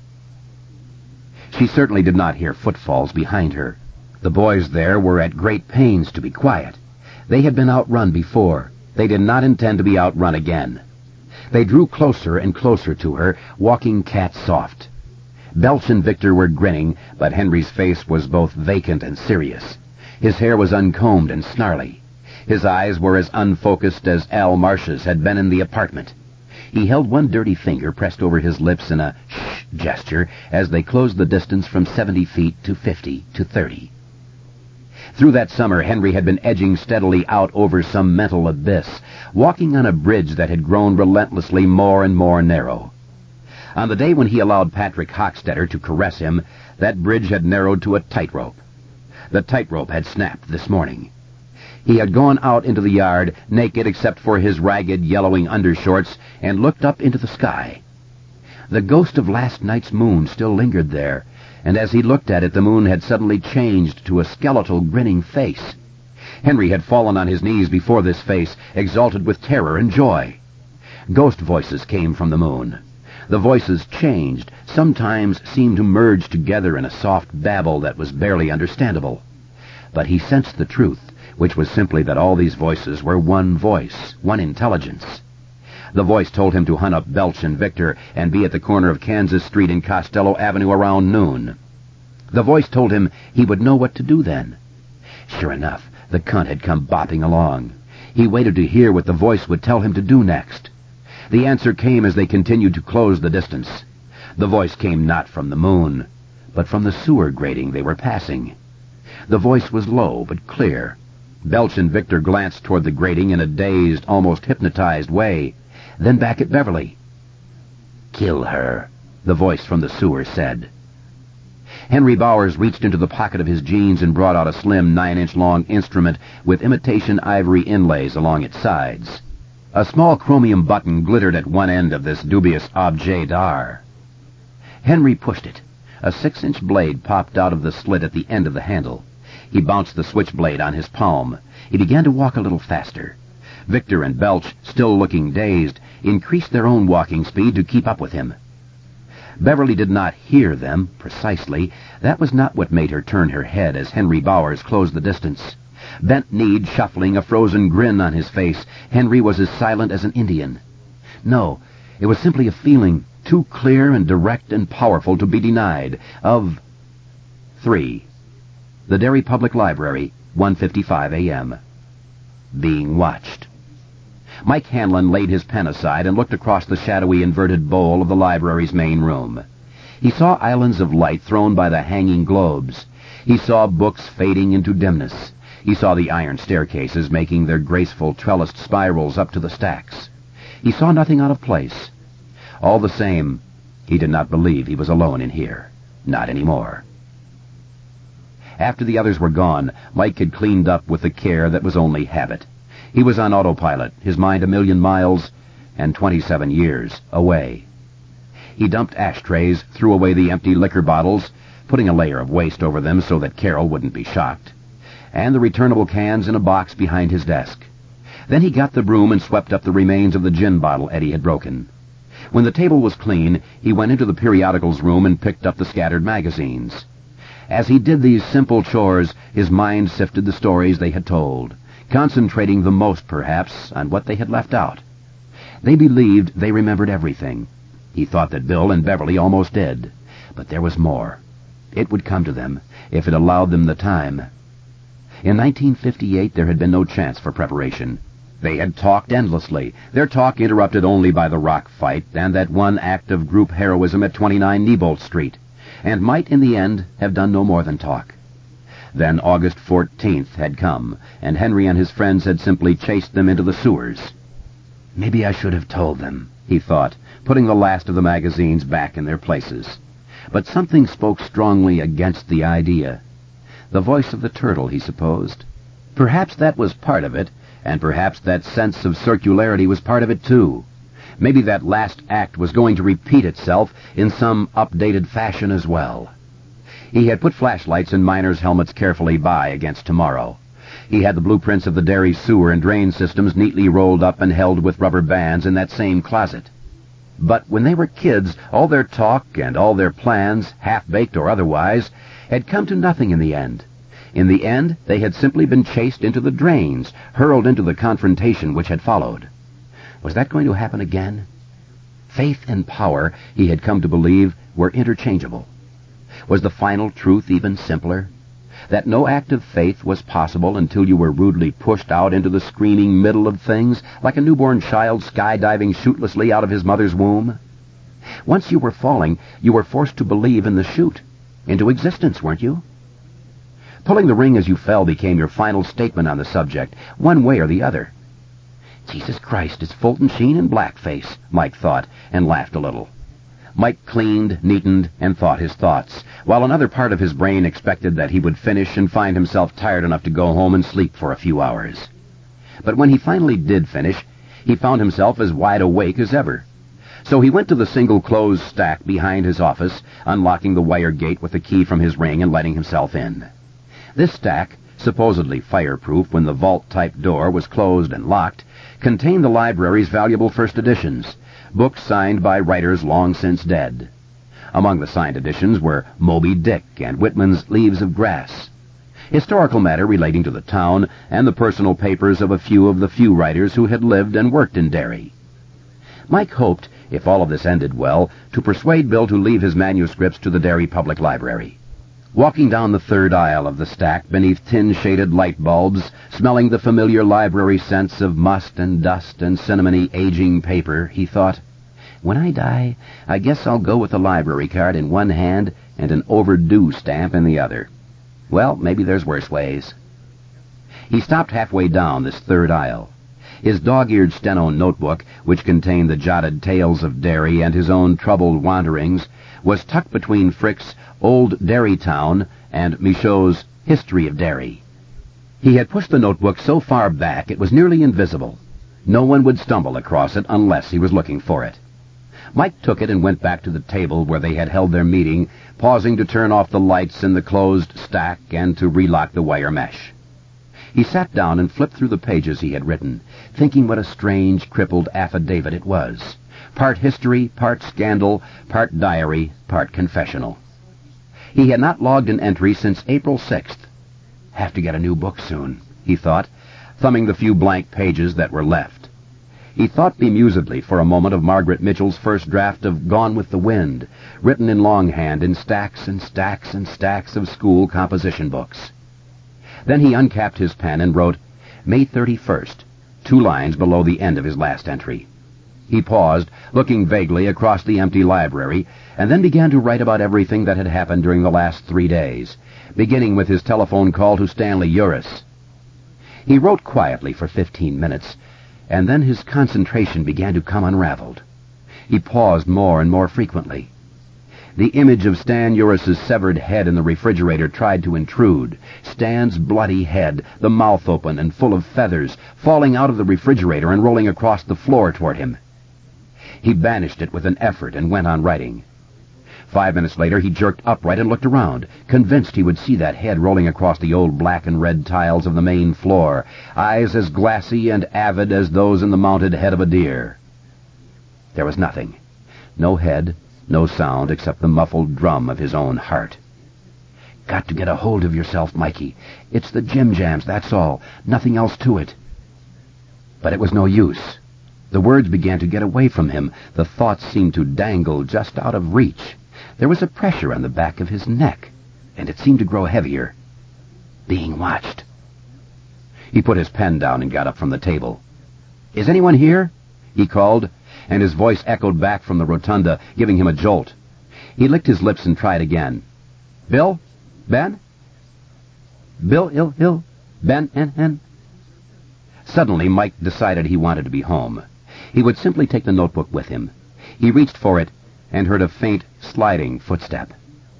She certainly did not hear footfalls behind her. The boys there were at great pains to be quiet. They had been outrun before. They did not intend to be outrun again. They drew closer and closer to her, walking cat-soft. Belch and Victor were grinning, but Henry's face was both vacant and serious. His hair was uncombed and snarly. His eyes were as unfocused as Al Marsh's had been in the apartment. He held one dirty finger pressed over his lips in a shh gesture as they closed the distance from seventy feet to fifty to thirty. Through that summer, Henry had been edging steadily out over some mental abyss, walking on a bridge that had grown relentlessly more and more narrow. On the day when he allowed Patrick Hochstetter to caress him, that bridge had narrowed to a tightrope. The tightrope had snapped this morning. He had gone out into the yard, naked except for his ragged, yellowing undershorts, and looked up into the sky. The ghost of last night's moon still lingered there, and as he looked at it, the moon had suddenly changed to a skeletal, grinning face. Henry had fallen on his knees before this face, exalted with terror and joy. Ghost voices came from the moon. The voices changed, sometimes seemed to merge together in a soft babble that was barely understandable. But he sensed the truth, which was simply that all these voices were one voice, one intelligence. The voice told him to hunt up Belch and Victor and be at the corner of Kansas Street and Costello Avenue around noon. The voice told him he would know what to do then. Sure enough, the cunt had come bopping along. He waited to hear what the voice would tell him to do next. The answer came as they continued to close the distance. The voice came not from the moon, but from the sewer grating they were passing. The voice was low but clear. Belch and Victor glanced toward the grating in a dazed, almost hypnotized way, then back at Beverly. "Kill her," the voice from the sewer said. Henry Bowers reached into the pocket of his jeans and brought out a slim nine-inch-long instrument with imitation ivory inlays along its sides. A small chromium button glittered at one end of this dubious objet d'art. Henry pushed it. A six-inch blade popped out of the slit at the end of the handle. He bounced the switchblade on his palm. He began to walk a little faster. Victor and Belch, still looking dazed, increased their own walking speed to keep up with him. Beverly did not hear them, precisely. That was not what made her turn her head as Henry Bowers closed the distance. Bent-kneed, shuffling, a frozen grin on his face, Henry was as silent as an Indian. No, it was simply a feeling, too clear and direct and powerful to be denied, of... Three. The Derry Public Library, one fifty-five a m Being watched. Mike Hanlon laid his pen aside and looked across the shadowy inverted bowl of the library's main room. He saw islands of light thrown by the hanging globes. He saw books fading into dimness. He saw the iron staircases making their graceful trellised spirals up to the stacks. He saw nothing out of place. All the same, he did not believe he was alone in here. Not anymore. After the others were gone, Mike had cleaned up with the care that was only habit. He was on autopilot, his mind a million miles and twenty-seven years away. He dumped ashtrays, threw away the empty liquor bottles, putting a layer of waste over them so that Carol wouldn't be shocked, and the returnable cans in a box behind his desk. Then he got the broom and swept up the remains of the gin bottle Eddie had broken. When the table was clean, he went into the periodicals room and picked up the scattered magazines. As he did these simple chores, his mind sifted the stories they had told, concentrating the most, perhaps, on what they had left out. They believed they remembered everything. He thought that Bill and Beverly almost did, but there was more. It would come to them, if it allowed them the time. In nineteen fifty-eight, there had been no chance for preparation. They had talked endlessly, their talk interrupted only by the rock fight and that one act of group heroism at twenty-nine Neibolt Street, and might, in the end, have done no more than talk. Then August fourteenth had come, and Henry and his friends had simply chased them into the sewers. Maybe I should have told them, he thought, putting the last of the magazines back in their places. But something spoke strongly against the idea. The voice of the turtle, he supposed. Perhaps that was part of it, and perhaps that sense of circularity was part of it too. Maybe that last act was going to repeat itself in some updated fashion as well. He had put flashlights and miners' helmets carefully by against tomorrow. He had the blueprints of the Derry sewer and drain systems neatly rolled up and held with rubber bands in that same closet. But when they were kids, all their talk and all their plans, half-baked or otherwise, had come to nothing in the end. In the end, they had simply been chased into the drains, hurled into the confrontation which had followed. Was that going to happen again? Faith and power, he had come to believe, were interchangeable. Was the final truth even simpler? That no act of faith was possible until you were rudely pushed out into the screaming middle of things, like a newborn child skydiving shootlessly out of his mother's womb? Once you were falling, you were forced to believe in the chute, into existence, weren't you? Pulling the ring as you fell became your final statement on the subject, one way or the other. Jesus Christ, it's Fulton Sheen in blackface, Mike thought, and laughed a little. Mike cleaned, neatened, and thought his thoughts, while another part of his brain expected that he would finish and find himself tired enough to go home and sleep for a few hours. But when he finally did finish, he found himself as wide awake as ever. So he went to the single closed stack behind his office, unlocking the wire gate with the key from his ring and letting himself in. This stack, supposedly fireproof when the vault-type door was closed and locked, contained the library's valuable first editions, books signed by writers long since dead. Among the signed editions were Moby Dick and Whitman's Leaves of Grass, historical matter relating to the town, and the personal papers of a few of the few writers who had lived and worked in Derry. Mike hoped, if all of this ended well, to persuade Bill to leave his manuscripts to the Derry Public Library. Walking down the third aisle of the stack beneath tin-shaded light bulbs, smelling the familiar library scents of must and dust and cinnamony aging paper, he thought, "When I die, I guess I'll go with a library card in one hand and an overdue stamp in the other. Well, maybe there's worse ways." He stopped halfway down this third aisle. His dog-eared steno notebook, which contained the jotted tales of Derry and his own troubled wanderings, was tucked between Frick's Old Derry Town and Michaud's History of Derry. He had pushed the notebook so far back it was nearly invisible. No one would stumble across it unless he was looking for it. Mike took it and went back to the table where they had held their meeting, pausing to turn off the lights in the closed stack and to relock the wire mesh. He sat down and flipped through the pages he had written, thinking what a strange, crippled affidavit it was. Part history, part scandal, part diary, part confessional. He had not logged an entry since April sixth. Have to get a new book soon, he thought, thumbing the few blank pages that were left. He thought bemusedly for a moment of Margaret Mitchell's first draft of Gone with the Wind, written in longhand in stacks and stacks and stacks of school composition books. Then he uncapped his pen and wrote, May thirty-first, two lines below the end of his last entry. He paused, looking vaguely across the empty library, and then began to write about everything that had happened during the last three days, beginning with his telephone call to Stanley Uris. He wrote quietly for fifteen minutes, and then his concentration began to come unraveled. He paused more and more frequently. The image of Stan Uris's severed head in the refrigerator tried to intrude. Stan's bloody head, the mouth open and full of feathers, falling out of the refrigerator and rolling across the floor toward him. He banished it with an effort and went on writing. Five minutes later he jerked upright and looked around, convinced he would see that head rolling across the old black and red tiles of the main floor, eyes as glassy and avid as those in the mounted head of a deer. There was nothing. No head, no sound except the muffled drum of his own heart. Got to get a hold of yourself, Mikey. It's the Jim Jams, that's all. Nothing else to it. But it was no use. The words began to get away from him. The thoughts seemed to dangle just out of reach. There was a pressure on the back of his neck, and it seemed to grow heavier. Being watched. He put his pen down and got up from the table. Is anyone here? He called, and his voice echoed back from the rotunda, giving him a jolt. He licked his lips and tried again. Bill? Ben? Bill, ill, ill, Ben, en, en. Suddenly, Mike decided he wanted to be home. He would simply take the notebook with him. He reached for it and heard a faint, sliding footstep.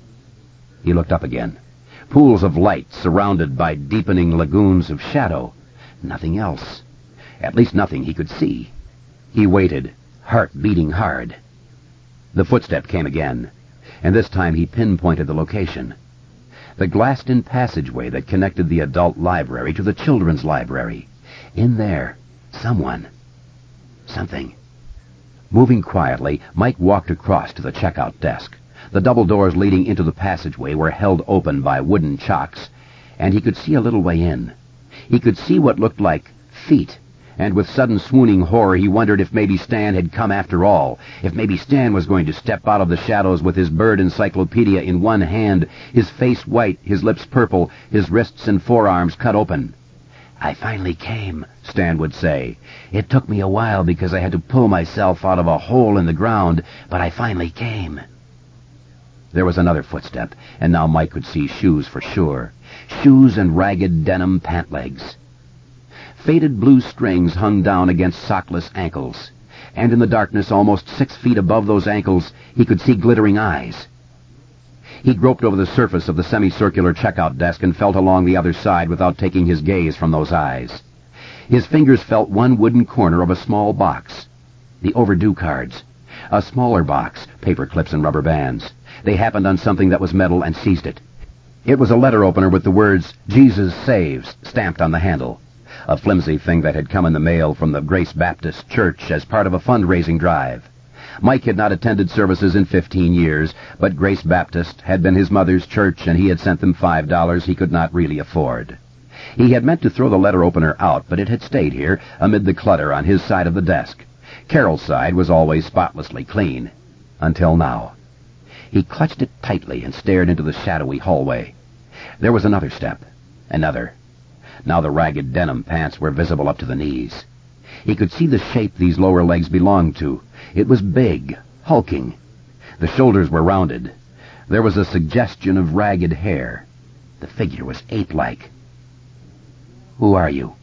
He looked up again. Pools of light surrounded by deepening lagoons of shadow. Nothing else. At least nothing he could see. He waited, heart beating hard. The footstep came again, and this time he pinpointed the location. The glassed-in passageway that connected the adult library to the children's library. In there, someone. Something. Moving quietly, Mike walked across to the checkout desk. The double doors leading into the passageway were held open by wooden chocks, and he could see a little way in. He could see what looked like feet, and with sudden swooning horror he wondered if maybe Stan had come after all, if maybe Stan was going to step out of the shadows with his bird encyclopedia in one hand, his face white, his lips purple, his wrists and forearms cut open. I finally came, Stan would say. It took me a while because I had to pull myself out of a hole in the ground, but I finally came. There was another footstep, and now Mike could see shoes for sure. Shoes and ragged denim pant legs. Faded blue strings hung down against sockless ankles, and in the darkness almost six feet above those ankles he could see glittering eyes. He groped over the surface of the semicircular checkout desk and felt along the other side without taking his gaze from those eyes. His fingers felt one wooden corner of a small box. The overdue cards. A smaller box, paper clips and rubber bands. They happened on something that was metal and seized it. It was a letter opener with the words, "Jesus Saves," stamped on the handle. A flimsy thing that had come in the mail from the Grace Baptist Church as part of a fundraising drive. Mike had not attended services in fifteen years, but Grace Baptist had been his mother's church, and he had sent them five dollars he could not really afford. He had meant to throw the letter opener out, but it had stayed here, amid the clutter on his side of the desk. Carol's side was always spotlessly clean. Until now. He clutched it tightly and stared into the shadowy hallway. There was another step. Another. Now the ragged denim pants were visible up to the knees. He could see the shape these lower legs belonged to. It was big, hulking. The shoulders were rounded. There was a suggestion of ragged hair. The figure was ape-like. "Who are you?"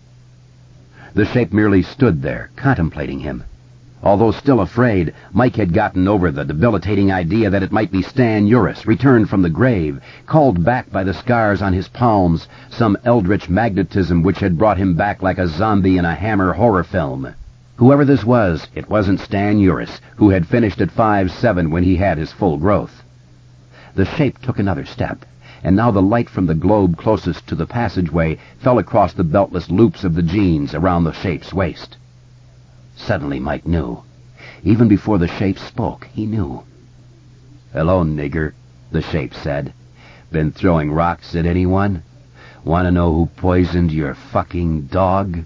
The shape merely stood there, contemplating him. Although still afraid, Mike had gotten over the debilitating idea that it might be Stan Uris, returned from the grave, called back by the scars on his palms, some eldritch magnetism which had brought him back like a zombie in a Hammer horror film. Whoever this was, it wasn't Stan Uris, who had finished at five seven when he had his full growth. The shape took another step, and now the light from the globe closest to the passageway fell across the beltless loops of the jeans around the shape's waist. Suddenly Mike knew. Even before the shape spoke, he knew. "Hello, nigger," the shape said. "Been throwing rocks at anyone? Want to know who poisoned your fucking dog?"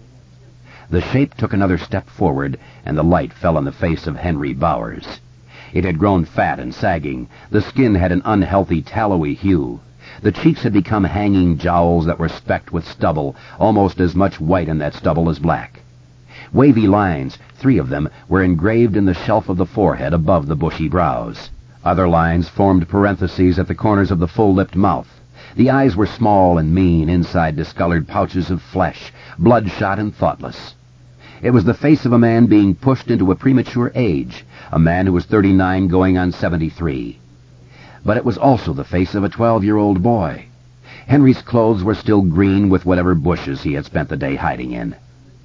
The shape took another step forward, and the light fell on the face of Henry Bowers. It had grown fat and sagging. The skin had an unhealthy tallowy hue. The cheeks had become hanging jowls that were specked with stubble, almost as much white in that stubble as black. Wavy lines, three of them, were engraved in the shelf of the forehead above the bushy brows. Other lines formed parentheses at the corners of the full-lipped mouth. The eyes were small and mean inside discolored pouches of flesh, bloodshot and thoughtless. It was the face of a man being pushed into a premature age, a man who was thirty-nine going on seventy-three. But it was also the face of a twelve-year-old boy. Henry's clothes were still green with whatever bushes he had spent the day hiding in.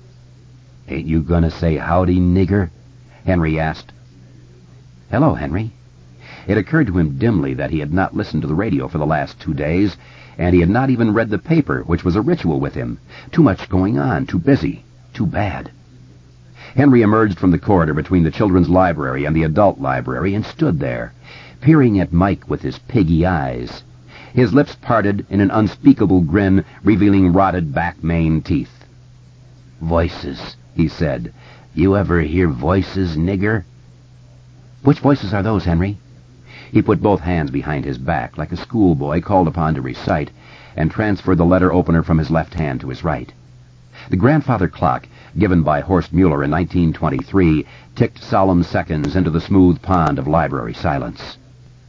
"Ain't you gonna say howdy, nigger?" Henry asked. "Hello, Henry." It occurred to him dimly that he had not listened to the radio for the last two days, and he had not even read the paper, which was a ritual with him. Too much going on, too busy, too bad. Henry emerged from the corridor between the children's library and the adult library and stood there, peering at Mike with his piggy eyes. His lips parted in an unspeakable grin, revealing rotted back main teeth. "Voices," he said. "You ever hear voices, nigger?" "Which voices are those, Henry?" He put both hands behind his back, like a schoolboy called upon to recite, and transferred the letter opener from his left hand to his right. The grandfather clock, given by Horst Mueller in nineteen twenty-three, ticked solemn seconds into the smooth pond of library silence.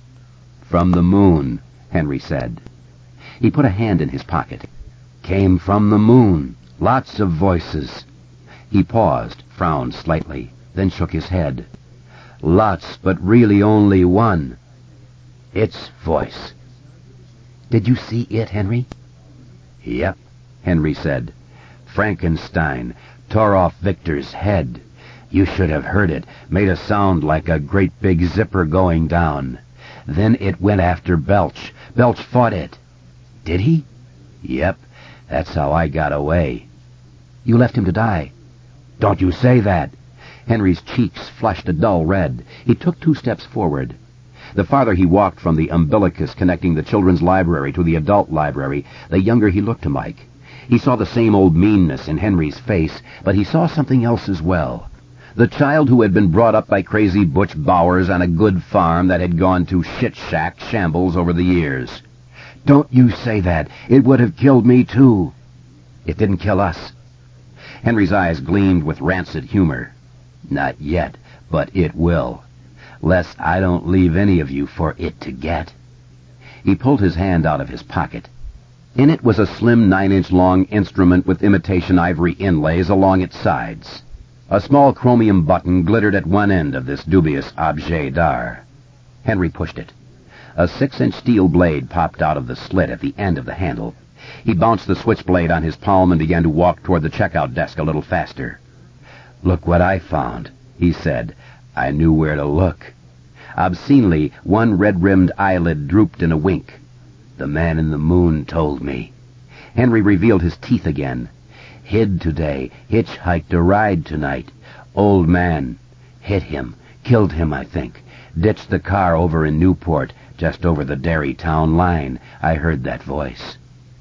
"From the moon," Henry said. He put a hand in his pocket. "Came from the moon. Lots of voices." He paused, frowned slightly, then shook his head. "Lots, but really only one. Its voice." "Did you see it, Henry?" "Yep," Henry said. "Frankenstein tore off Victor's head. You should have heard it. Made a sound like a great big zipper going down. Then it went after Belch. Belch fought it." "Did he?" "Yep. That's how I got away." "You left him to die." "Don't you say that." Henry's cheeks flushed a dull red. He took two steps forward. The farther he walked from the umbilicus connecting the children's library to the adult library, the younger he looked to Mike. He saw the same old meanness in Henry's face, but he saw something else as well. The child who had been brought up by crazy Butch Bowers on a good farm that had gone to shit-shack shambles over the years. "Don't you say that. It would have killed me, too." "It didn't kill us." Henry's eyes gleamed with rancid humor. "Not yet, but it will. Lest I don't leave any of you for it to get." He pulled his hand out of his pocket. In it was a slim nine-inch-long instrument with imitation ivory inlays along its sides. A small chromium button glittered at one end of this dubious objet d'art. Henry pushed it. A six-inch steel blade popped out of the slit at the end of the handle. He bounced the switchblade on his palm and began to walk toward the checkout desk a little faster. "Look what I found," he said. "I knew where to look." Obscenely, one red-rimmed eyelid drooped in a wink. The man in the moon told me. Henry revealed his teeth again. Hid today, hitchhiked a ride tonight. Old man. Hit him. Killed him, I think. Ditched the car over in Newport, just over the Derry town line. I heard that voice.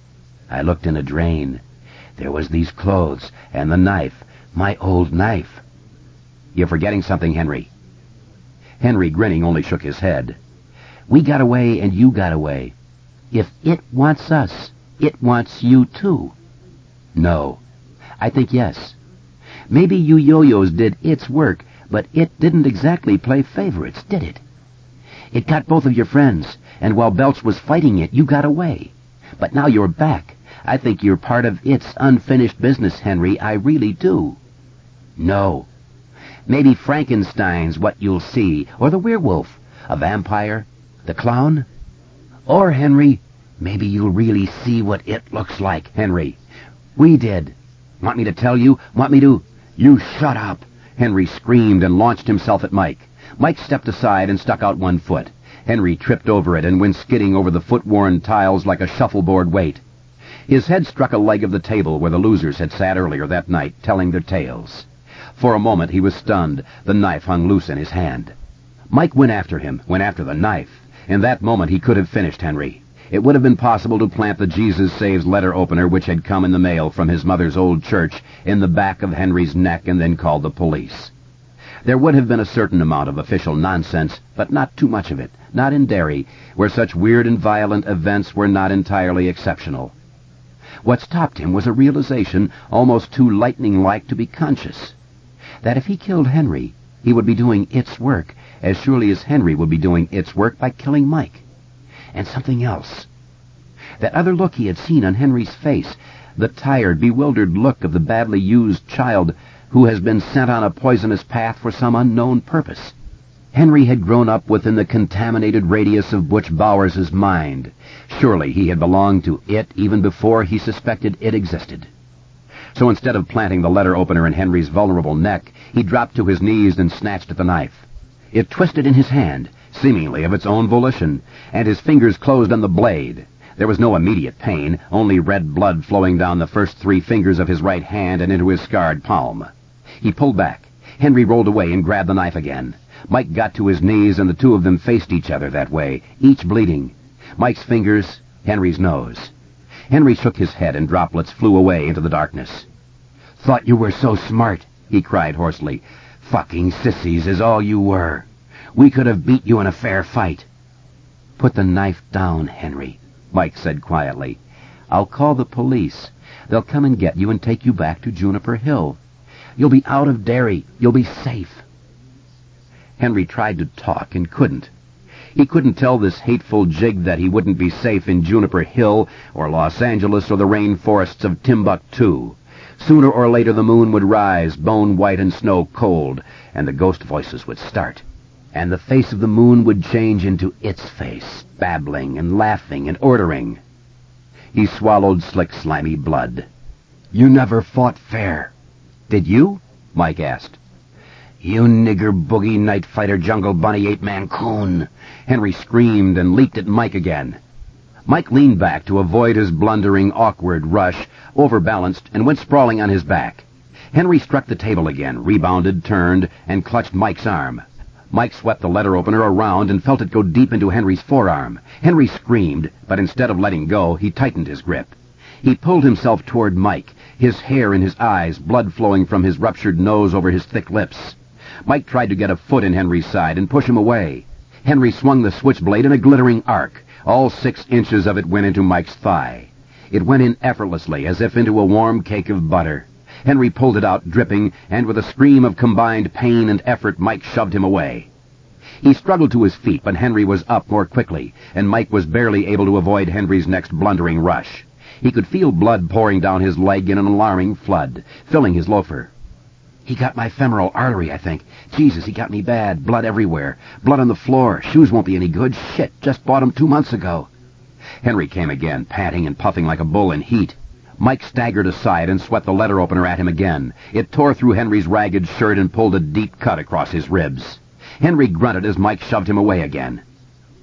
I looked in a drain. There was these clothes, and the knife. My old knife. You're forgetting something, Henry. Henry, grinning, only shook his head. We got away, and you got away. If it wants us, it wants you too. No. I think yes. Maybe you yo-yos did its work, but it didn't exactly play favorites, did it? It got both of your friends, and while Belch was fighting it, you got away. But now you're back. I think you're part of its unfinished business, Henry. I really do. No. Maybe Frankenstein's what you'll see, or the werewolf, a vampire, the clown. Or, Henry, maybe you'll really see what it looks like, Henry. We did. Want me to tell you? Want me to... You shut up! Henry screamed and launched himself at Mike. Mike stepped aside and stuck out one foot. Henry tripped over it and went skidding over the foot-worn tiles like a shuffleboard weight. His head struck a leg of the table where the losers had sat earlier that night, telling their tales. For a moment he was stunned. The knife hung loose in his hand. Mike went after him, went after the knife. In that moment he could have finished Henry. It would have been possible to plant the Jesus Saves letter opener which had come in the mail from his mother's old church in the back of Henry's neck and then called the police. There would have been a certain amount of official nonsense, but not too much of it, not in Derry, where such weird and violent events were not entirely exceptional. What stopped him was a realization almost too lightning-like to be conscious, that if he killed Henry, he would be doing its work, as surely as Henry would be doing its work by killing Mike. And something else. That other look he had seen on Henry's face, the tired, bewildered look of the badly used child who has been sent on a poisonous path for some unknown purpose. Henry had grown up within the contaminated radius of Butch Bowers' mind. Surely he had belonged to it even before he suspected it existed. So instead of planting the letter opener in Henry's vulnerable neck, he dropped to his knees and snatched at the knife. It twisted in his hand, seemingly of its own volition, and his fingers closed on the blade. There was no immediate pain, only red blood flowing down the first three fingers of his right hand and into his scarred palm. He pulled back. Henry rolled away and grabbed the knife again. Mike got to his knees, and the two of them faced each other that way, each bleeding. Mike's fingers, Henry's nose. Henry shook his head, and droplets flew away into the darkness. "Thought you were so smart," he cried hoarsely. "Fucking sissies is all you were. We could have beat you in a fair fight." "Put the knife down, Henry," Mike said quietly. "I'll call the police. They'll come and get you and take you back to Juniper Hill. You'll be out of Derry. You'll be safe." Henry tried to talk and couldn't. He couldn't tell this hateful jig that he wouldn't be safe in Juniper Hill or Los Angeles or the rainforests of Timbuktu. Sooner or later the moon would rise, bone-white and snow-cold, and the ghost voices would start. And the face of the moon would change into its face, babbling and laughing and ordering. He swallowed slick, slimy blood. "You never fought fair." "Did you?" Mike asked. "You nigger boogie night fighter jungle bunny ape-man coon!" Henry screamed and leaped at Mike again. Mike leaned back to avoid his blundering, awkward rush, overbalanced, and went sprawling on his back. Henry struck the table again, rebounded, turned, and clutched Mike's arm. Mike swept the letter opener around and felt it go deep into Henry's forearm. Henry screamed, but instead of letting go, he tightened his grip. He pulled himself toward Mike, his hair in his eyes, blood flowing from his ruptured nose over his thick lips. Mike tried to get a foot in Henry's side and push him away. Henry swung the switchblade in a glittering arc. All six inches of it went into Mike's thigh. It went in effortlessly, as if into a warm cake of butter. Henry pulled it out, dripping, and with a scream of combined pain and effort, Mike shoved him away. He struggled to his feet, but Henry was up more quickly, and Mike was barely able to avoid Henry's next blundering rush. He could feel blood pouring down his leg in an alarming flood, filling his loafer. "He got my femoral artery, I think. Jesus, he got me bad. Blood everywhere. Blood on the floor. Shoes won't be any good. Shit, just bought them two months ago." Henry came again, panting and puffing like a bull in heat. Mike staggered aside and swept the letter opener at him again. It tore through Henry's ragged shirt and pulled a deep cut across his ribs. Henry grunted as Mike shoved him away again.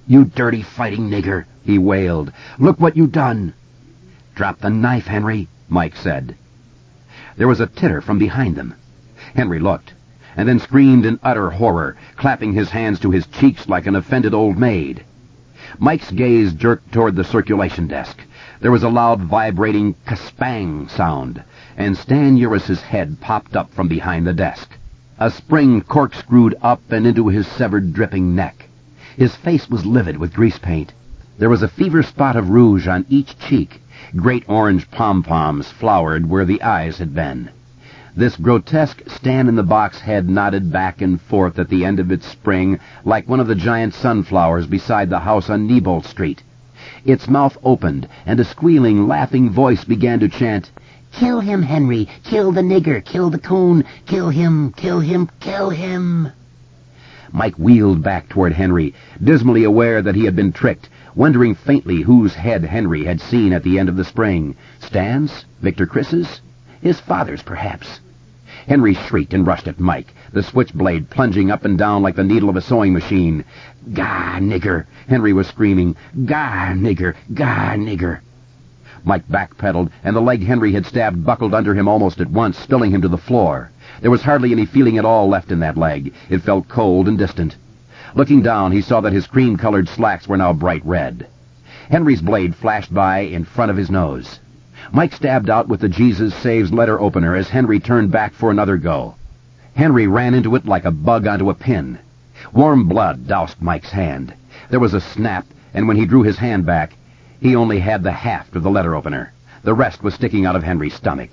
"You dirty fighting nigger," he wailed. "Look what you done." "Drop the knife, Henry," Mike said. There was a titter from behind them. Henry looked, and then screamed in utter horror, clapping his hands to his cheeks like an offended old maid. Mike's gaze jerked toward the circulation desk. There was a loud, vibrating kaspang sound, and Stan Uris's head popped up from behind the desk. A spring corkscrewed up and into his severed, dripping neck. His face was livid with grease paint. There was a fever spot of rouge on each cheek. Great orange pom-poms flowered where the eyes had been. This grotesque Stan-in-the-box head nodded back and forth at the end of its spring like one of the giant sunflowers beside the house on Neibolt Street. Its mouth opened, and a squealing, laughing voice began to chant, "Kill him, Henry! Kill the nigger! Kill the coon! Kill him! Kill him! Kill him!" Mike wheeled back toward Henry, dismally aware that he had been tricked, wondering faintly whose head Henry had seen at the end of the spring. Stan's? Victor Chris's? His father's, perhaps. Henry shrieked and rushed at Mike, the switchblade plunging up and down like the needle of a sewing machine. "Gah, nigger!" Henry was screaming. "Gah, nigger! Gah, nigger!" Mike backpedaled, and the leg Henry had stabbed buckled under him almost at once, spilling him to the floor. There was hardly any feeling at all left in that leg. It felt cold and distant. Looking down, he saw that his cream-colored slacks were now bright red. Henry's blade flashed by in front of his nose. Mike stabbed out with the Jesus Saves letter opener as Henry turned back for another go. Henry ran into it like a bug onto a pin. Warm blood doused Mike's hand. There was a snap, and when he drew his hand back, he only had the haft of the letter opener. The rest was sticking out of Henry's stomach.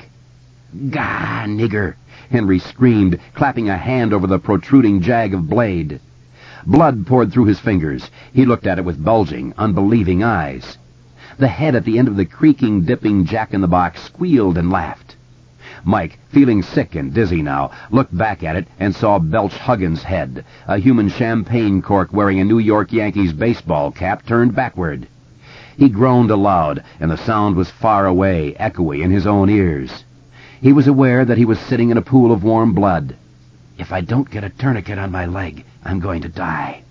"Gah, nigger!" Henry screamed, clapping a hand over the protruding jag of blade. Blood poured through his fingers. He looked at it with bulging, unbelieving eyes. The head at the end of the creaking, dipping jack-in-the-box squealed and laughed. Mike, feeling sick and dizzy now, looked back at it and saw Belch Huggins' head, a human champagne cork wearing a New York Yankees baseball cap turned backward. He groaned aloud, and the sound was far away, echoey in his own ears. He was aware that he was sitting in a pool of warm blood. "If I don't get a tourniquet on my leg, I'm going to die."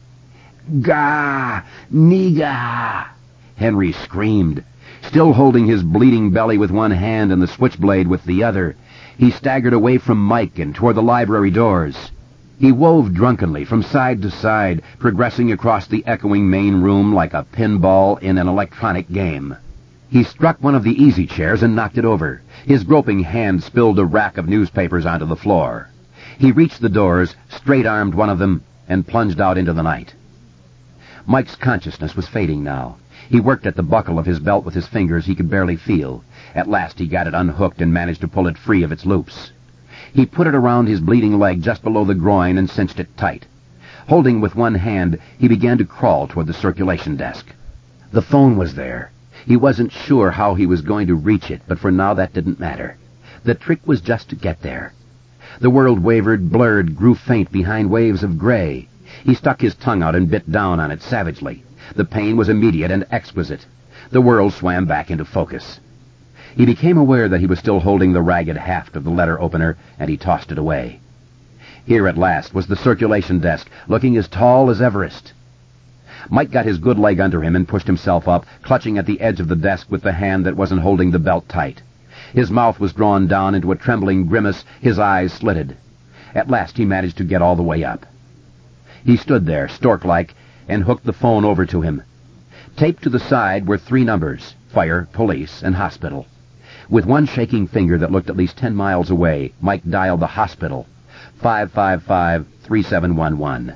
"Gah! Nigga!" Henry screamed. Still holding his bleeding belly with one hand and the switchblade with the other, he staggered away from Mike and toward the library doors. He wove drunkenly from side to side, progressing across the echoing main room like a pinball in an electronic game. He struck one of the easy chairs and knocked it over. His groping hand spilled a rack of newspapers onto the floor. He reached the doors, straight-armed one of them, and plunged out into the night. Mike's consciousness was fading now. He worked at the buckle of his belt with his fingers he could barely feel. At last he got it unhooked and managed to pull it free of its loops. He put it around his bleeding leg just below the groin and cinched it tight. Holding with one hand, he began to crawl toward the circulation desk. The phone was there. He wasn't sure how he was going to reach it, but for now that didn't matter. The trick was just to get there. The world wavered, blurred, grew faint behind waves of gray. He stuck his tongue out and bit down on it savagely. The pain was immediate and exquisite. The world swam back into focus. He became aware that he was still holding the ragged haft of the letter opener, and he tossed it away. Here at last was the circulation desk, looking as tall as Everest. Mike got his good leg under him and pushed himself up, clutching at the edge of the desk with the hand that wasn't holding the belt tight. His mouth was drawn down into a trembling grimace, his eyes slitted. At last he managed to get all the way up. He stood there, stork-like, and hooked the phone over to him. Taped to the side were three numbers: fire, police, and hospital. With one shaking finger that looked at least ten miles away, Mike dialed the hospital, five five five, three seven one one.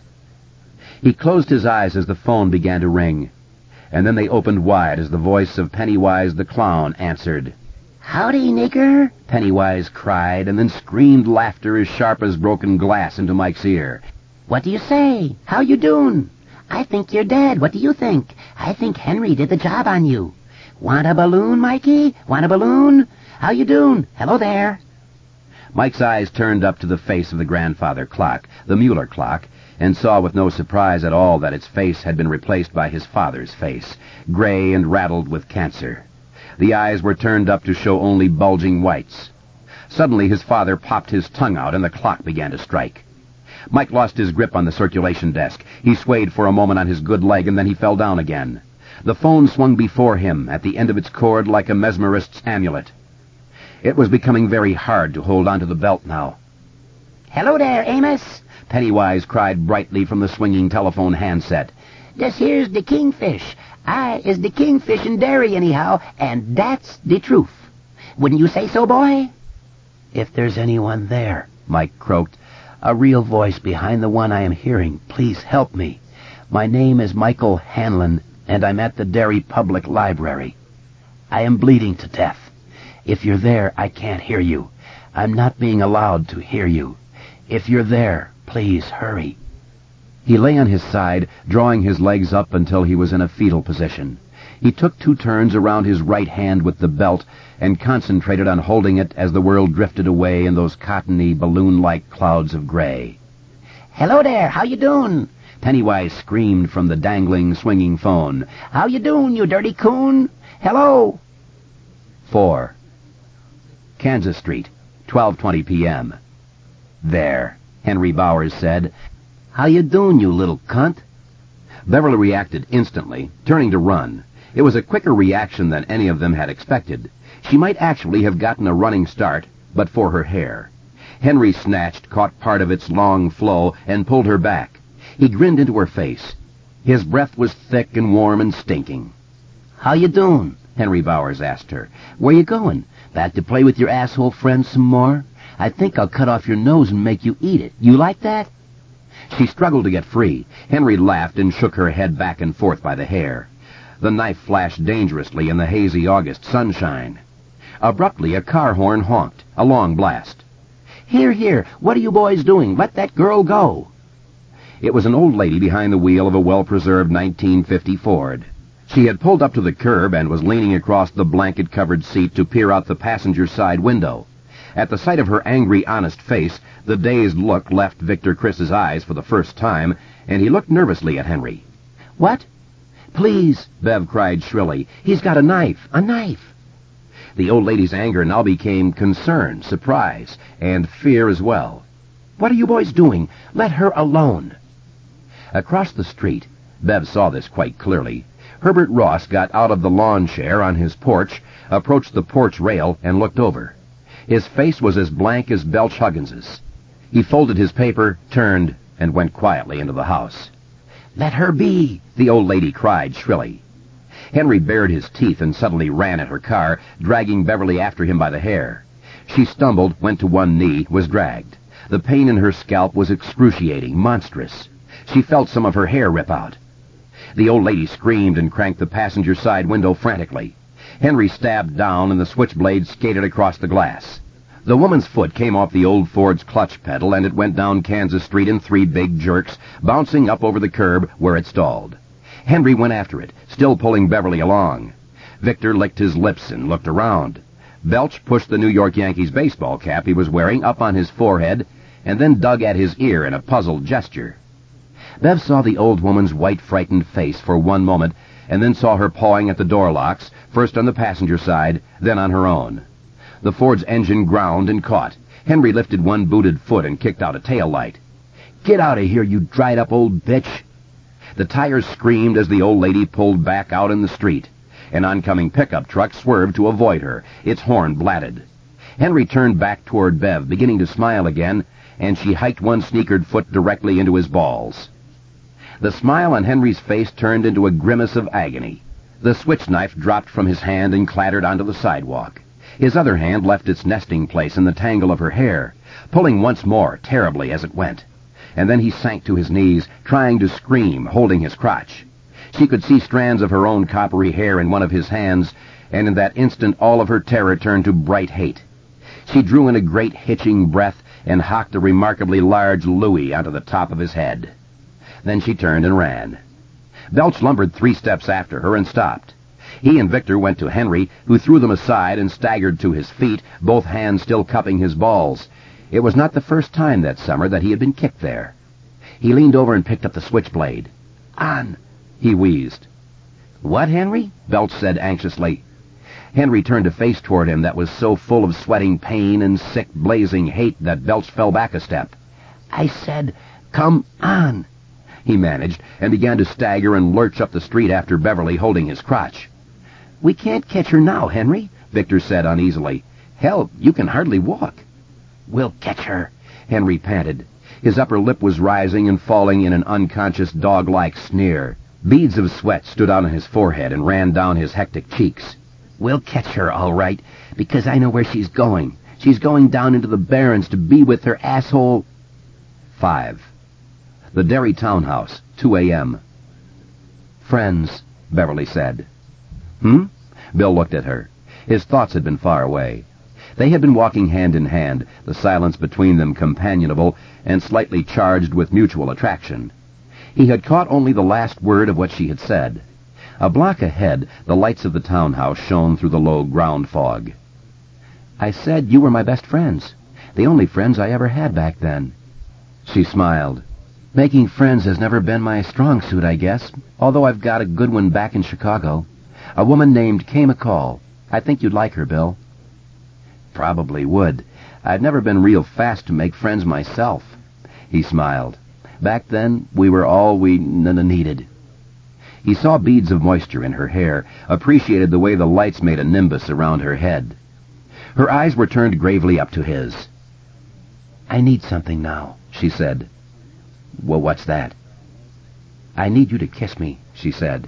He closed his eyes as the phone began to ring, and then they opened wide as the voice of Pennywise the Clown answered. "Howdy, nigger," Pennywise cried, and then screamed laughter as sharp as broken glass into Mike's ear. "What do you say? How you doin'? I think you're dead. What do you think? I think Henry did the job on you. Want a balloon, Mikey? Want a balloon? How you doin'? Hello there." Mike's eyes turned up to the face of the grandfather clock, the Mueller clock, and saw with no surprise at all that its face had been replaced by his father's face, gray and raddled with cancer. The eyes were turned up to show only bulging whites. Suddenly his father popped his tongue out and the clock began to strike. Mike lost his grip on the circulation desk. He swayed for a moment on his good leg, and then he fell down again. The phone swung before him at the end of its cord like a mesmerist's amulet. It was becoming very hard to hold onto the belt now. "Hello there, Amos," Pennywise cried brightly from the swinging telephone handset. "This here's the Kingfish. I is the Kingfish and Dairy anyhow, and that's the truth. Wouldn't you say so, boy?" "If there's anyone there," Mike croaked, "a real voice behind the one I am hearing, please help me. My name is Michael Hanlon, and I'm at the Dairy Public Library. I am bleeding to death. If you're there, I can't hear you. I'm not being allowed to hear you. If you're there, please hurry." He lay on his side, drawing his legs up until he was in a fetal position. He took two turns around his right hand with the belt and concentrated on holding it as the world drifted away in those cottony, balloon-like clouds of gray. "Hello there, how you doin'?" Pennywise screamed from the dangling, swinging phone. "How you doin', you dirty coon? Hello?" Four. Kansas Street, twelve twenty p.m. "There," Henry Bowers said. "How you doin', you little cunt?" Beverly reacted instantly, turning to run. It was a quicker reaction than any of them had expected. She might actually have gotten a running start, but for her hair. Henry snatched, caught part of its long flow, and pulled her back. He grinned into her face. His breath was thick and warm and stinking. "How you doin'?" Henry Bowers asked her. "Where you going? Back to play with your asshole friends some more? I think I'll cut off your nose and make you eat it. You like that?" She struggled to get free. Henry laughed and shook her head back and forth by the hair. The knife flashed dangerously in the hazy August sunshine. Abruptly, a car horn honked, a long blast. "Here, here, what are you boys doing? Let that girl go." It was an old lady behind the wheel of a well-preserved nineteen fifty Ford. She had pulled up to the curb and was leaning across the blanket-covered seat to peer out the passenger side window. At the sight of her angry, honest face, the dazed look left Victor Chris's eyes for the first time, and he looked nervously at Henry. "What?" "Please," Bev cried shrilly. "He's got a knife, a knife." The old lady's anger now became concern, surprise, and fear as well. "What are you boys doing? Let her alone." Across the street, Bev saw this quite clearly, Herbert Ross got out of the lawn chair on his porch, approached the porch rail, and looked over. His face was as blank as Belch Huggins's. He folded his paper, turned, and went quietly into the house. "Let her be," the old lady cried shrilly. Henry bared his teeth and suddenly ran at her car, dragging Beverly after him by the hair. She stumbled, went to one knee, was dragged. The pain in her scalp was excruciating, monstrous. She felt some of her hair rip out. The old lady screamed and cranked the passenger side window frantically. Henry stabbed down, and the switchblade skated across the glass. The woman's foot came off the old Ford's clutch pedal, and it went down Kansas Street in three big jerks, bouncing up over the curb where it stalled. Henry went after it, still pulling Beverly along. Victor licked his lips and looked around. Belch pushed the New York Yankees baseball cap he was wearing up on his forehead, and then dug at his ear in a puzzled gesture. Bev saw the old woman's white, frightened face for one moment, and then saw her pawing at the door locks, first on the passenger side, then on her own. The Ford's engine ground and caught. Henry lifted one booted foot and kicked out a tail light. "Get out of here, you dried-up old bitch!" The tires screamed as the old lady pulled back out in the street. An oncoming pickup truck swerved to avoid her. Its horn blatted. Henry turned back toward Bev, beginning to smile again, and she hiked one sneakered foot directly into his balls. The smile on Henry's face turned into a grimace of agony. The switch knife dropped from his hand and clattered onto the sidewalk. His other hand left its nesting place in the tangle of her hair, pulling once more terribly as it went. And then he sank to his knees, trying to scream, holding his crotch. She could see strands of her own coppery hair in one of his hands, and in that instant all of her terror turned to bright hate. She drew in a great hitching breath and hocked a remarkably large Louis onto the top of his head. Then she turned and ran. Belch lumbered three steps after her and stopped. He and Victor went to Henry, who threw them aside and staggered to his feet, both hands still cupping his balls. It was not the first time that summer that he had been kicked there. He leaned over and picked up the switchblade. "On," he wheezed. "What, Henry?" Belch said anxiously. Henry turned a face toward him that was so full of sweating pain and sick, blazing hate that Belch fell back a step. "I said, Come on, he managed, and began to stagger and lurch up the street after Beverly, holding his crotch. We can't catch her now, Henry, Victor said uneasily. Hell, you can hardly walk. We'll catch her, Henry panted. His upper lip was rising and falling in an unconscious dog-like sneer. Beads of sweat stood out on his forehead and ran down his hectic cheeks. We'll catch her, all right, because I know where she's going. She's going down into the barrens to be with her asshole... Five. The Derry townhouse, two a.m. Friends, Beverly said. Hmm? Bill looked at her. His thoughts had been far away. They had been walking hand in hand, the silence between them companionable and slightly charged with mutual attraction. He had caught only the last word of what she had said. A block ahead, the lights of the townhouse shone through the low ground fog. I said you were my best friends, the only friends I ever had back then. She smiled. Making friends has never been my strong suit, I guess, although I've got a good one back in Chicago. A woman named Kay McCall. I think you'd like her, Bill. Probably would. I've never been real fast to make friends myself. He smiled. Back then, we were all we n- needed. He saw beads of moisture in her hair, appreciated the way the lights made a nimbus around her head. Her eyes were turned gravely up to his. I need something now, she said. Well, what's that? I need you to kiss me, she said.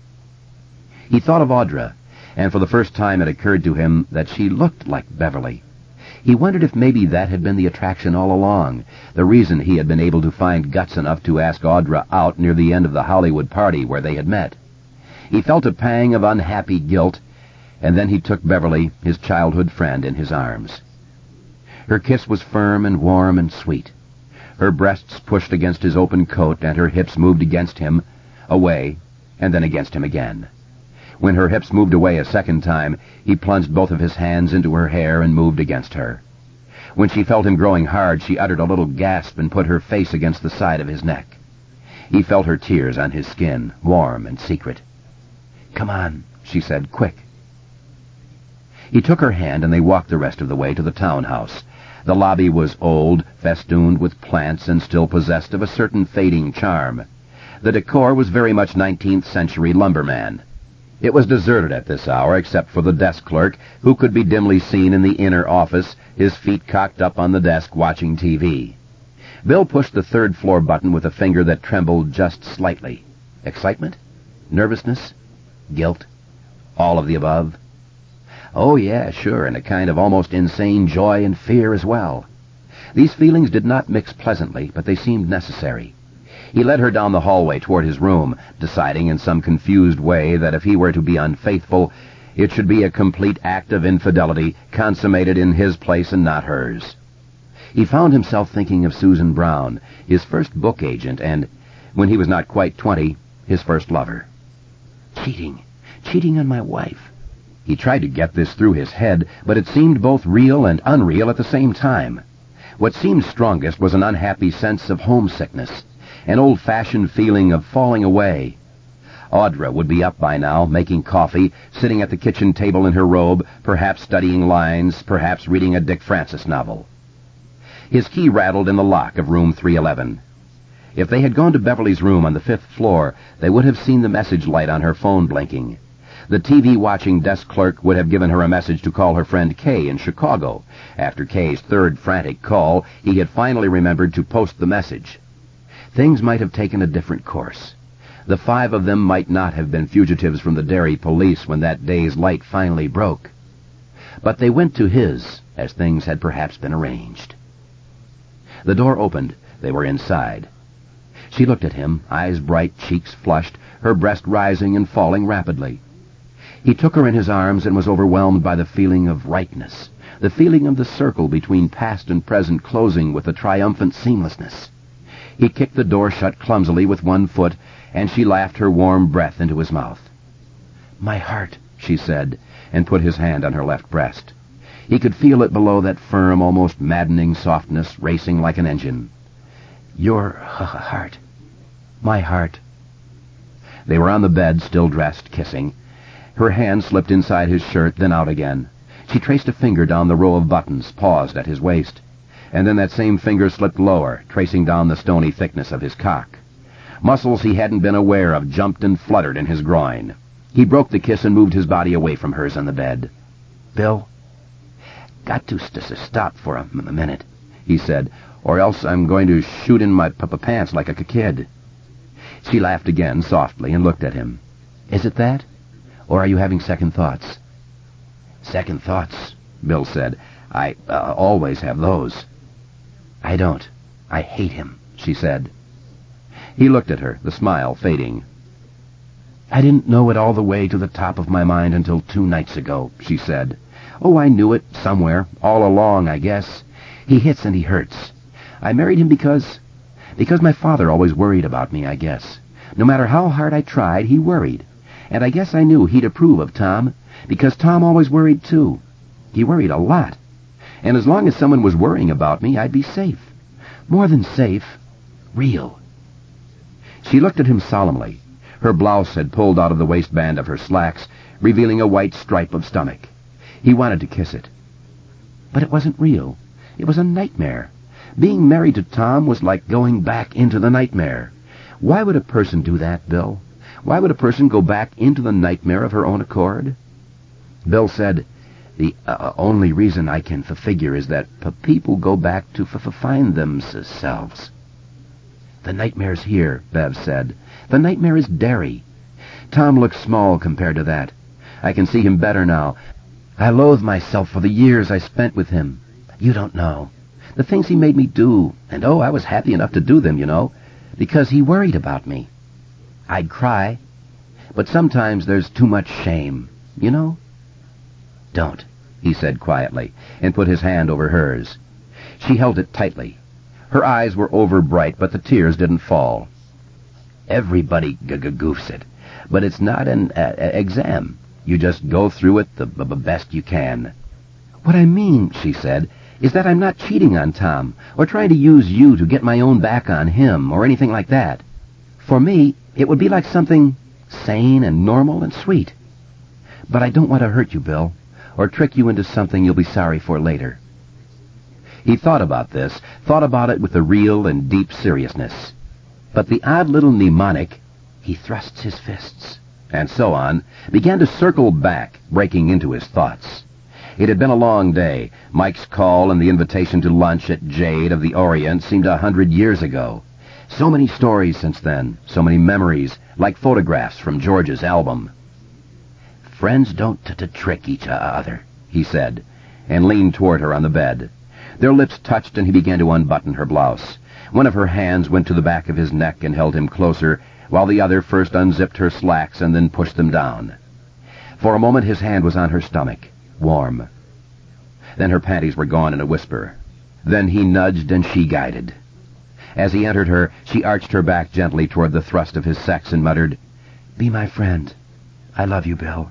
He thought of Audra, and for the first time it occurred to him that she looked like Beverly. He wondered if maybe that had been the attraction all along, the reason he had been able to find guts enough to ask Audra out near the end of the Hollywood party where they had met. He felt a pang of unhappy guilt, and then he took Beverly, his childhood friend, in his arms. Her kiss was firm and warm and sweet. Her breasts pushed against his open coat, and her hips moved against him, away, and then against him again. When her hips moved away a second time, he plunged both of his hands into her hair and moved against her. When she felt him growing hard, she uttered a little gasp and put her face against the side of his neck. He felt her tears on his skin, warm and secret. "Come on," she said, "quick." He took her hand, and they walked the rest of the way to the townhouse. The lobby was old, festooned with plants, and still possessed of a certain fading charm. The decor was very much nineteenth century lumberman. It was deserted at this hour, except for the desk clerk, who could be dimly seen in the inner office, his feet cocked up on the desk, watching T V. Bill pushed the third-floor button with a finger that trembled just slightly. Excitement? Nervousness? Guilt? All of the above? Oh, yeah, sure, and a kind of almost insane joy and fear as well. These feelings did not mix pleasantly, but they seemed necessary. He led her down the hallway toward his room, deciding in some confused way that if he were to be unfaithful, it should be a complete act of infidelity, consummated in his place and not hers. He found himself thinking of Susan Brown, his first book agent, and, when he was not quite twenty, his first lover. Cheating. Cheating on my wife. He tried to get this through his head, but it seemed both real and unreal at the same time. What seemed strongest was an unhappy sense of homesickness, an old-fashioned feeling of falling away. Audra would be up by now, making coffee, sitting at the kitchen table in her robe, perhaps studying lines, perhaps reading a Dick Francis novel. His key rattled in the lock of room three eleven. If they had gone to Beverly's room on the fifth floor, they would have seen the message light on her phone blinking. The T V-watching desk clerk would have given her a message to call her friend Kay in Chicago. After Kay's third frantic call, he had finally remembered to post the message. Things might have taken a different course. The five of them might not have been fugitives from the Derry police when that day's light finally broke. But they went to his, as things had perhaps been arranged. The door opened. They were inside. She looked at him, eyes bright, cheeks flushed, her breast rising and falling rapidly. He took her in his arms and was overwhelmed by the feeling of rightness, the feeling of the circle between past and present closing with a triumphant seamlessness. He kicked the door shut clumsily with one foot, and she laughed her warm breath into his mouth. "My heart," she said, and put his hand on her left breast. He could feel it below that firm, almost maddening softness, racing like an engine. "Your heart. My heart." They were on the bed, still dressed, kissing. Her hand slipped inside his shirt, then out again. She traced a finger down the row of buttons, paused at his waist. and then that same finger slipped lower, tracing down the stony thickness of his cock. Muscles he hadn't been aware of jumped and fluttered in his groin. He broke the kiss and moved his body away from hers on the bed. Bill, got to st- st- stop for a, m- a minute, he said, or else I'm going to shoot in my p- p- pants like a k- kid. She laughed again, softly, and looked at him. Is it that? Or are you having second thoughts? Second thoughts, Bill said. I uh, always have those. I don't. I hate him, she said. He looked at her, the smile fading. I didn't know it all the way to the top of my mind until two nights ago, she said. Oh, I knew it somewhere, all along, I guess. He hits and he hurts. I married him because... because my father always worried about me, I guess. No matter how hard I tried, he worried. And I guess I knew he'd approve of Tom, because Tom always worried too. He worried a lot. And as long as someone was worrying about me, I'd be safe. More than safe, real. She looked at him solemnly. Her blouse had pulled out of the waistband of her slacks, revealing a white stripe of stomach. He wanted to kiss it. But it wasn't real. It was a nightmare. Being married to Tom was like going back into the nightmare. Why would a person do that, Bill? Why would a person go back into the nightmare of her own accord? Bill said, The uh, only reason I can f- figure is that p- people go back to f- f- find themselves. The nightmare's here, Bev said. The nightmare is Derry. Tom looks small compared to that. I can see him better now. I loathe myself for the years I spent with him. You don't know. The things he made me do, and oh, I was happy enough to do them, you know, because he worried about me. I'd cry, but sometimes there's too much shame, you know? Don't, he said quietly, and put his hand over hers. She held it tightly. Her eyes were over-bright, but the tears didn't fall. Everybody g-g-goofs it, but it's not an uh, exam. You just go through it the b- b- best you can. What I mean, she said, is that I'm not cheating on Tom, or trying to use you to get my own back on him, or anything like that. For me, it would be like something sane and normal and sweet. But I don't want to hurt you, Bill, or trick you into something you'll be sorry for later. He thought about this, thought about it with a real and deep seriousness. But the odd little mnemonic, he thrusts his fists, and so on, began to circle back, breaking into his thoughts. It had been a long day. Mike's call and the invitation to lunch at Jade of the Orient seemed a hundred years ago. So many stories since then, so many memories, like photographs from George's album. Friends don't t-t-trick each other, he said, and leaned toward her on the bed. Their lips touched, and he began to unbutton her blouse. One of her hands went to the back of his neck and held him closer, while the other first unzipped her slacks and then pushed them down. For a moment his hand was on her stomach, warm. Then her panties were gone in a whisper. Then he nudged and she guided. As he entered her, she arched her back gently toward the thrust of his sex and muttered, "Be my friend. I love you, Bill."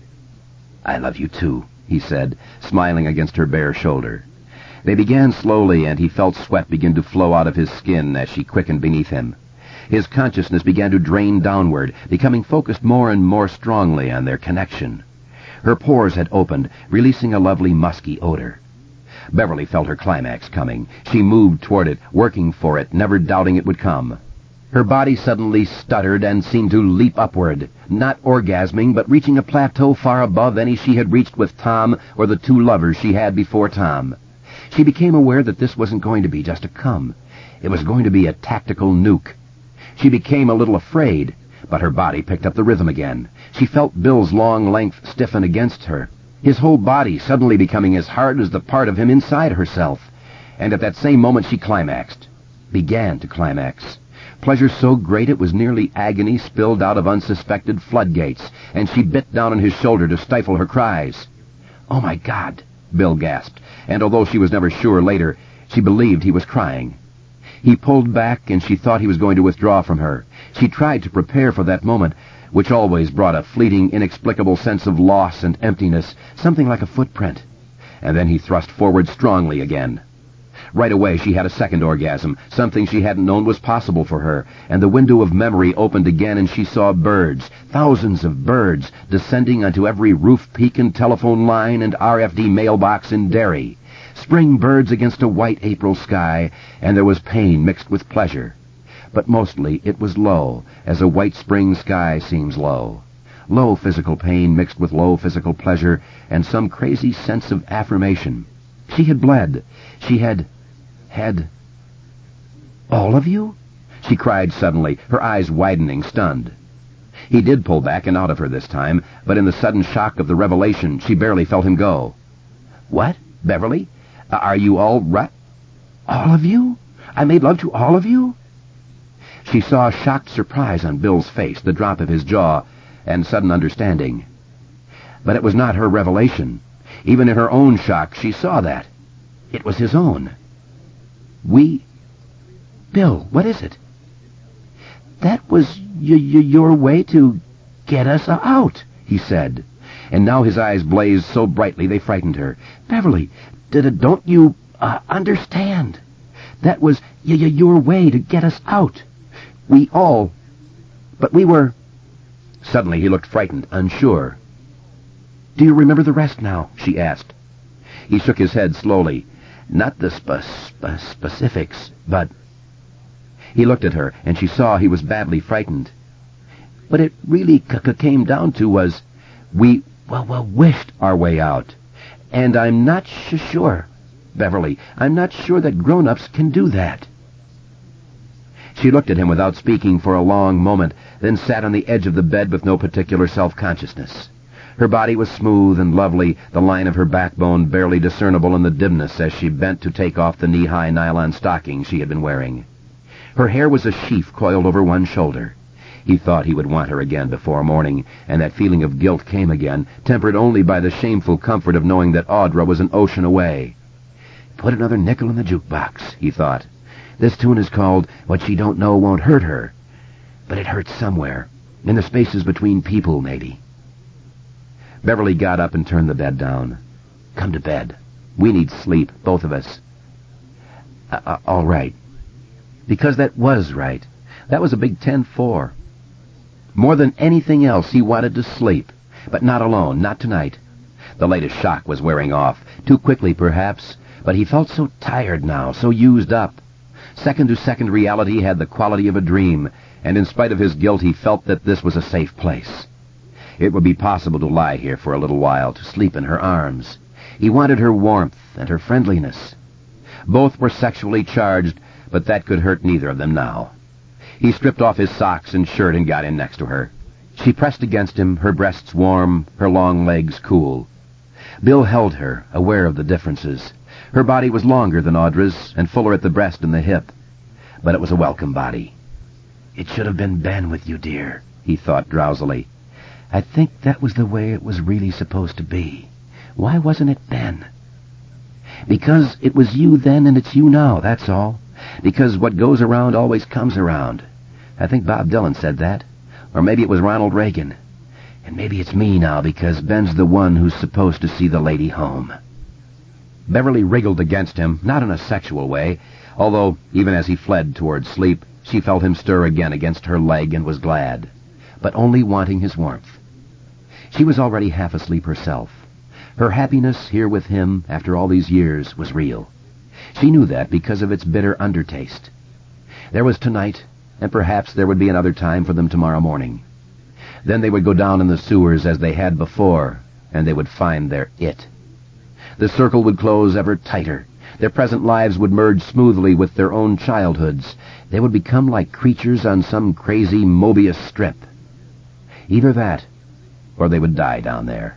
"I love you too," he said, smiling against her bare shoulder. They began slowly, and he felt sweat begin to flow out of his skin as she quickened beneath him. His consciousness began to drain downward, becoming focused more and more strongly on their connection. Her pores had opened, releasing a lovely musky odor. Beverly felt her climax coming. She moved toward it, working for it, never doubting it would come. Her body suddenly stuttered and seemed to leap upward, not orgasming, but reaching a plateau far above any she had reached with Tom or the two lovers she had before Tom. She became aware that this wasn't going to be just a come. It was going to be a tactical nuke. She became a little afraid, but her body picked up the rhythm again. She felt Bill's long length stiffen against her, his whole body suddenly becoming as hard as the part of him inside herself. And at that same moment she climaxed, began to climax. Pleasure so great it was nearly agony spilled out of unsuspected floodgates, and she bit down on his shoulder to stifle her cries. "Oh, my God," Bill gasped, and although she was never sure later, she believed he was crying. He pulled back, and she thought he was going to withdraw from her. She tried to prepare for that moment, which always brought a fleeting, inexplicable sense of loss and emptiness, something like a footprint. And then he thrust forward strongly again. Right away she had a second orgasm, something she hadn't known was possible for her, and the window of memory opened again, and she saw birds, thousands of birds, descending onto every roof peak and telephone line and R F D mailbox in Derry, spring birds against a white April sky, and there was pain mixed with pleasure. But mostly it was low, as a white spring sky seems low. Low physical pain mixed with low physical pleasure and some crazy sense of affirmation. She had bled. She had... had... "All of you?" she cried suddenly, her eyes widening, stunned. He did pull back and out of her this time, but in the sudden shock of the revelation, she barely felt him go. "What, Beverly? Are you all right? All of you? I made love to all of you?" She saw shocked surprise on Bill's face, the drop of his jaw, and sudden understanding. But it was not her revelation. Even in her own shock, she saw that. It was his own. "We... Bill, what is it?" "That was y- y- your way to get us out," he said. And now his eyes blazed so brightly they frightened her. "Beverly, d- d- don't you uh, understand? That was y- y- your way to get us out. We all... But we were..." Suddenly he looked frightened, unsure. "Do you remember the rest now?" she asked. He shook his head slowly. "Not the sp- sp- specifics, but..." He looked at her, and she saw he was badly frightened. "What it really c- c- came down to was, we, well, well, wished our way out. And I'm not sh- sure, Beverly, I'm not sure that grown-ups can do that." She looked at him without speaking for a long moment, then sat on the edge of the bed with no particular self-consciousness. Her body was smooth and lovely, the line of her backbone barely discernible in the dimness as she bent to take off the knee-high nylon stockings she had been wearing. Her hair was a sheaf coiled over one shoulder. He thought he would want her again before morning, and that feeling of guilt came again, tempered only by the shameful comfort of knowing that Audra was an ocean away. Put another nickel in the jukebox, he thought. This tune is called What She Don't Know Won't Hurt Her. But it hurts somewhere, in the spaces between people, maybe. Beverly got up and turned the bed down. "Come to bed. We need sleep, both of us." Uh, uh, all right. Because that was right. That was a big ten four. More than anything else, he wanted to sleep. But not alone, not tonight. The latest shock was wearing off, too quickly perhaps, but he felt so tired now, so used up. Second-to-second reality had the quality of a dream, and in spite of his guilt he felt that this was a safe place. It would be possible to lie here for a little while, to sleep in her arms. He wanted her warmth and her friendliness. Both were sexually charged, but that could hurt neither of them now. He stripped off his socks and shirt and got in next to her. She pressed against him, her breasts warm, her long legs cool. Bill held her, aware of the differences. Her body was longer than Audra's, and fuller at the breast and the hip. But it was a welcome body. "It should have been Ben with you, dear," he thought drowsily. "I think that was the way it was really supposed to be. Why wasn't it Ben?" "Because it was you then and it's you now, that's all. Because what goes around always comes around. I think Bob Dylan said that. Or maybe it was Ronald Reagan. And maybe it's me now, because Ben's the one who's supposed to see the lady home." Beverly wriggled against him, not in a sexual way, although, even as he fled toward sleep, she felt him stir again against her leg and was glad, but only wanting his warmth. She was already half asleep herself. Her happiness here with him, after all these years, was real. She knew that because of its bitter undertaste. There was tonight, and perhaps there would be another time for them tomorrow morning. Then they would go down in the sewers as they had before, and they would find their it. The circle would close ever tighter. Their present lives would merge smoothly with their own childhoods. They would become like creatures on some crazy Mobius strip. Either that, or they would die down there.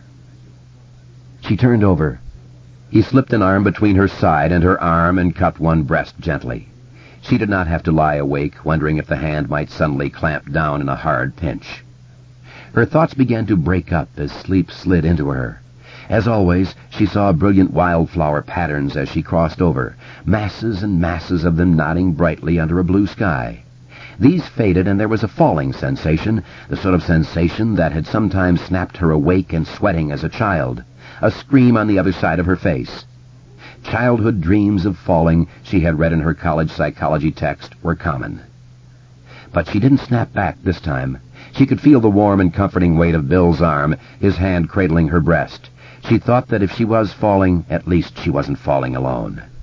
She turned over. He slipped an arm between her side and her arm and cupped one breast gently. She did not have to lie awake, wondering if the hand might suddenly clamp down in a hard pinch. Her thoughts began to break up as sleep slid into her. As always, she saw brilliant wildflower patterns as she crossed over, masses and masses of them nodding brightly under a blue sky. These faded, and there was a falling sensation, the sort of sensation that had sometimes snapped her awake and sweating as a child, a scream on the other side of her face. Childhood dreams of falling, she had read in her college psychology text, were common. But she didn't snap back this time. She could feel the warm and comforting weight of Bill's arm, his hand cradling her breast. She thought that if she was falling, at least she wasn't falling alone.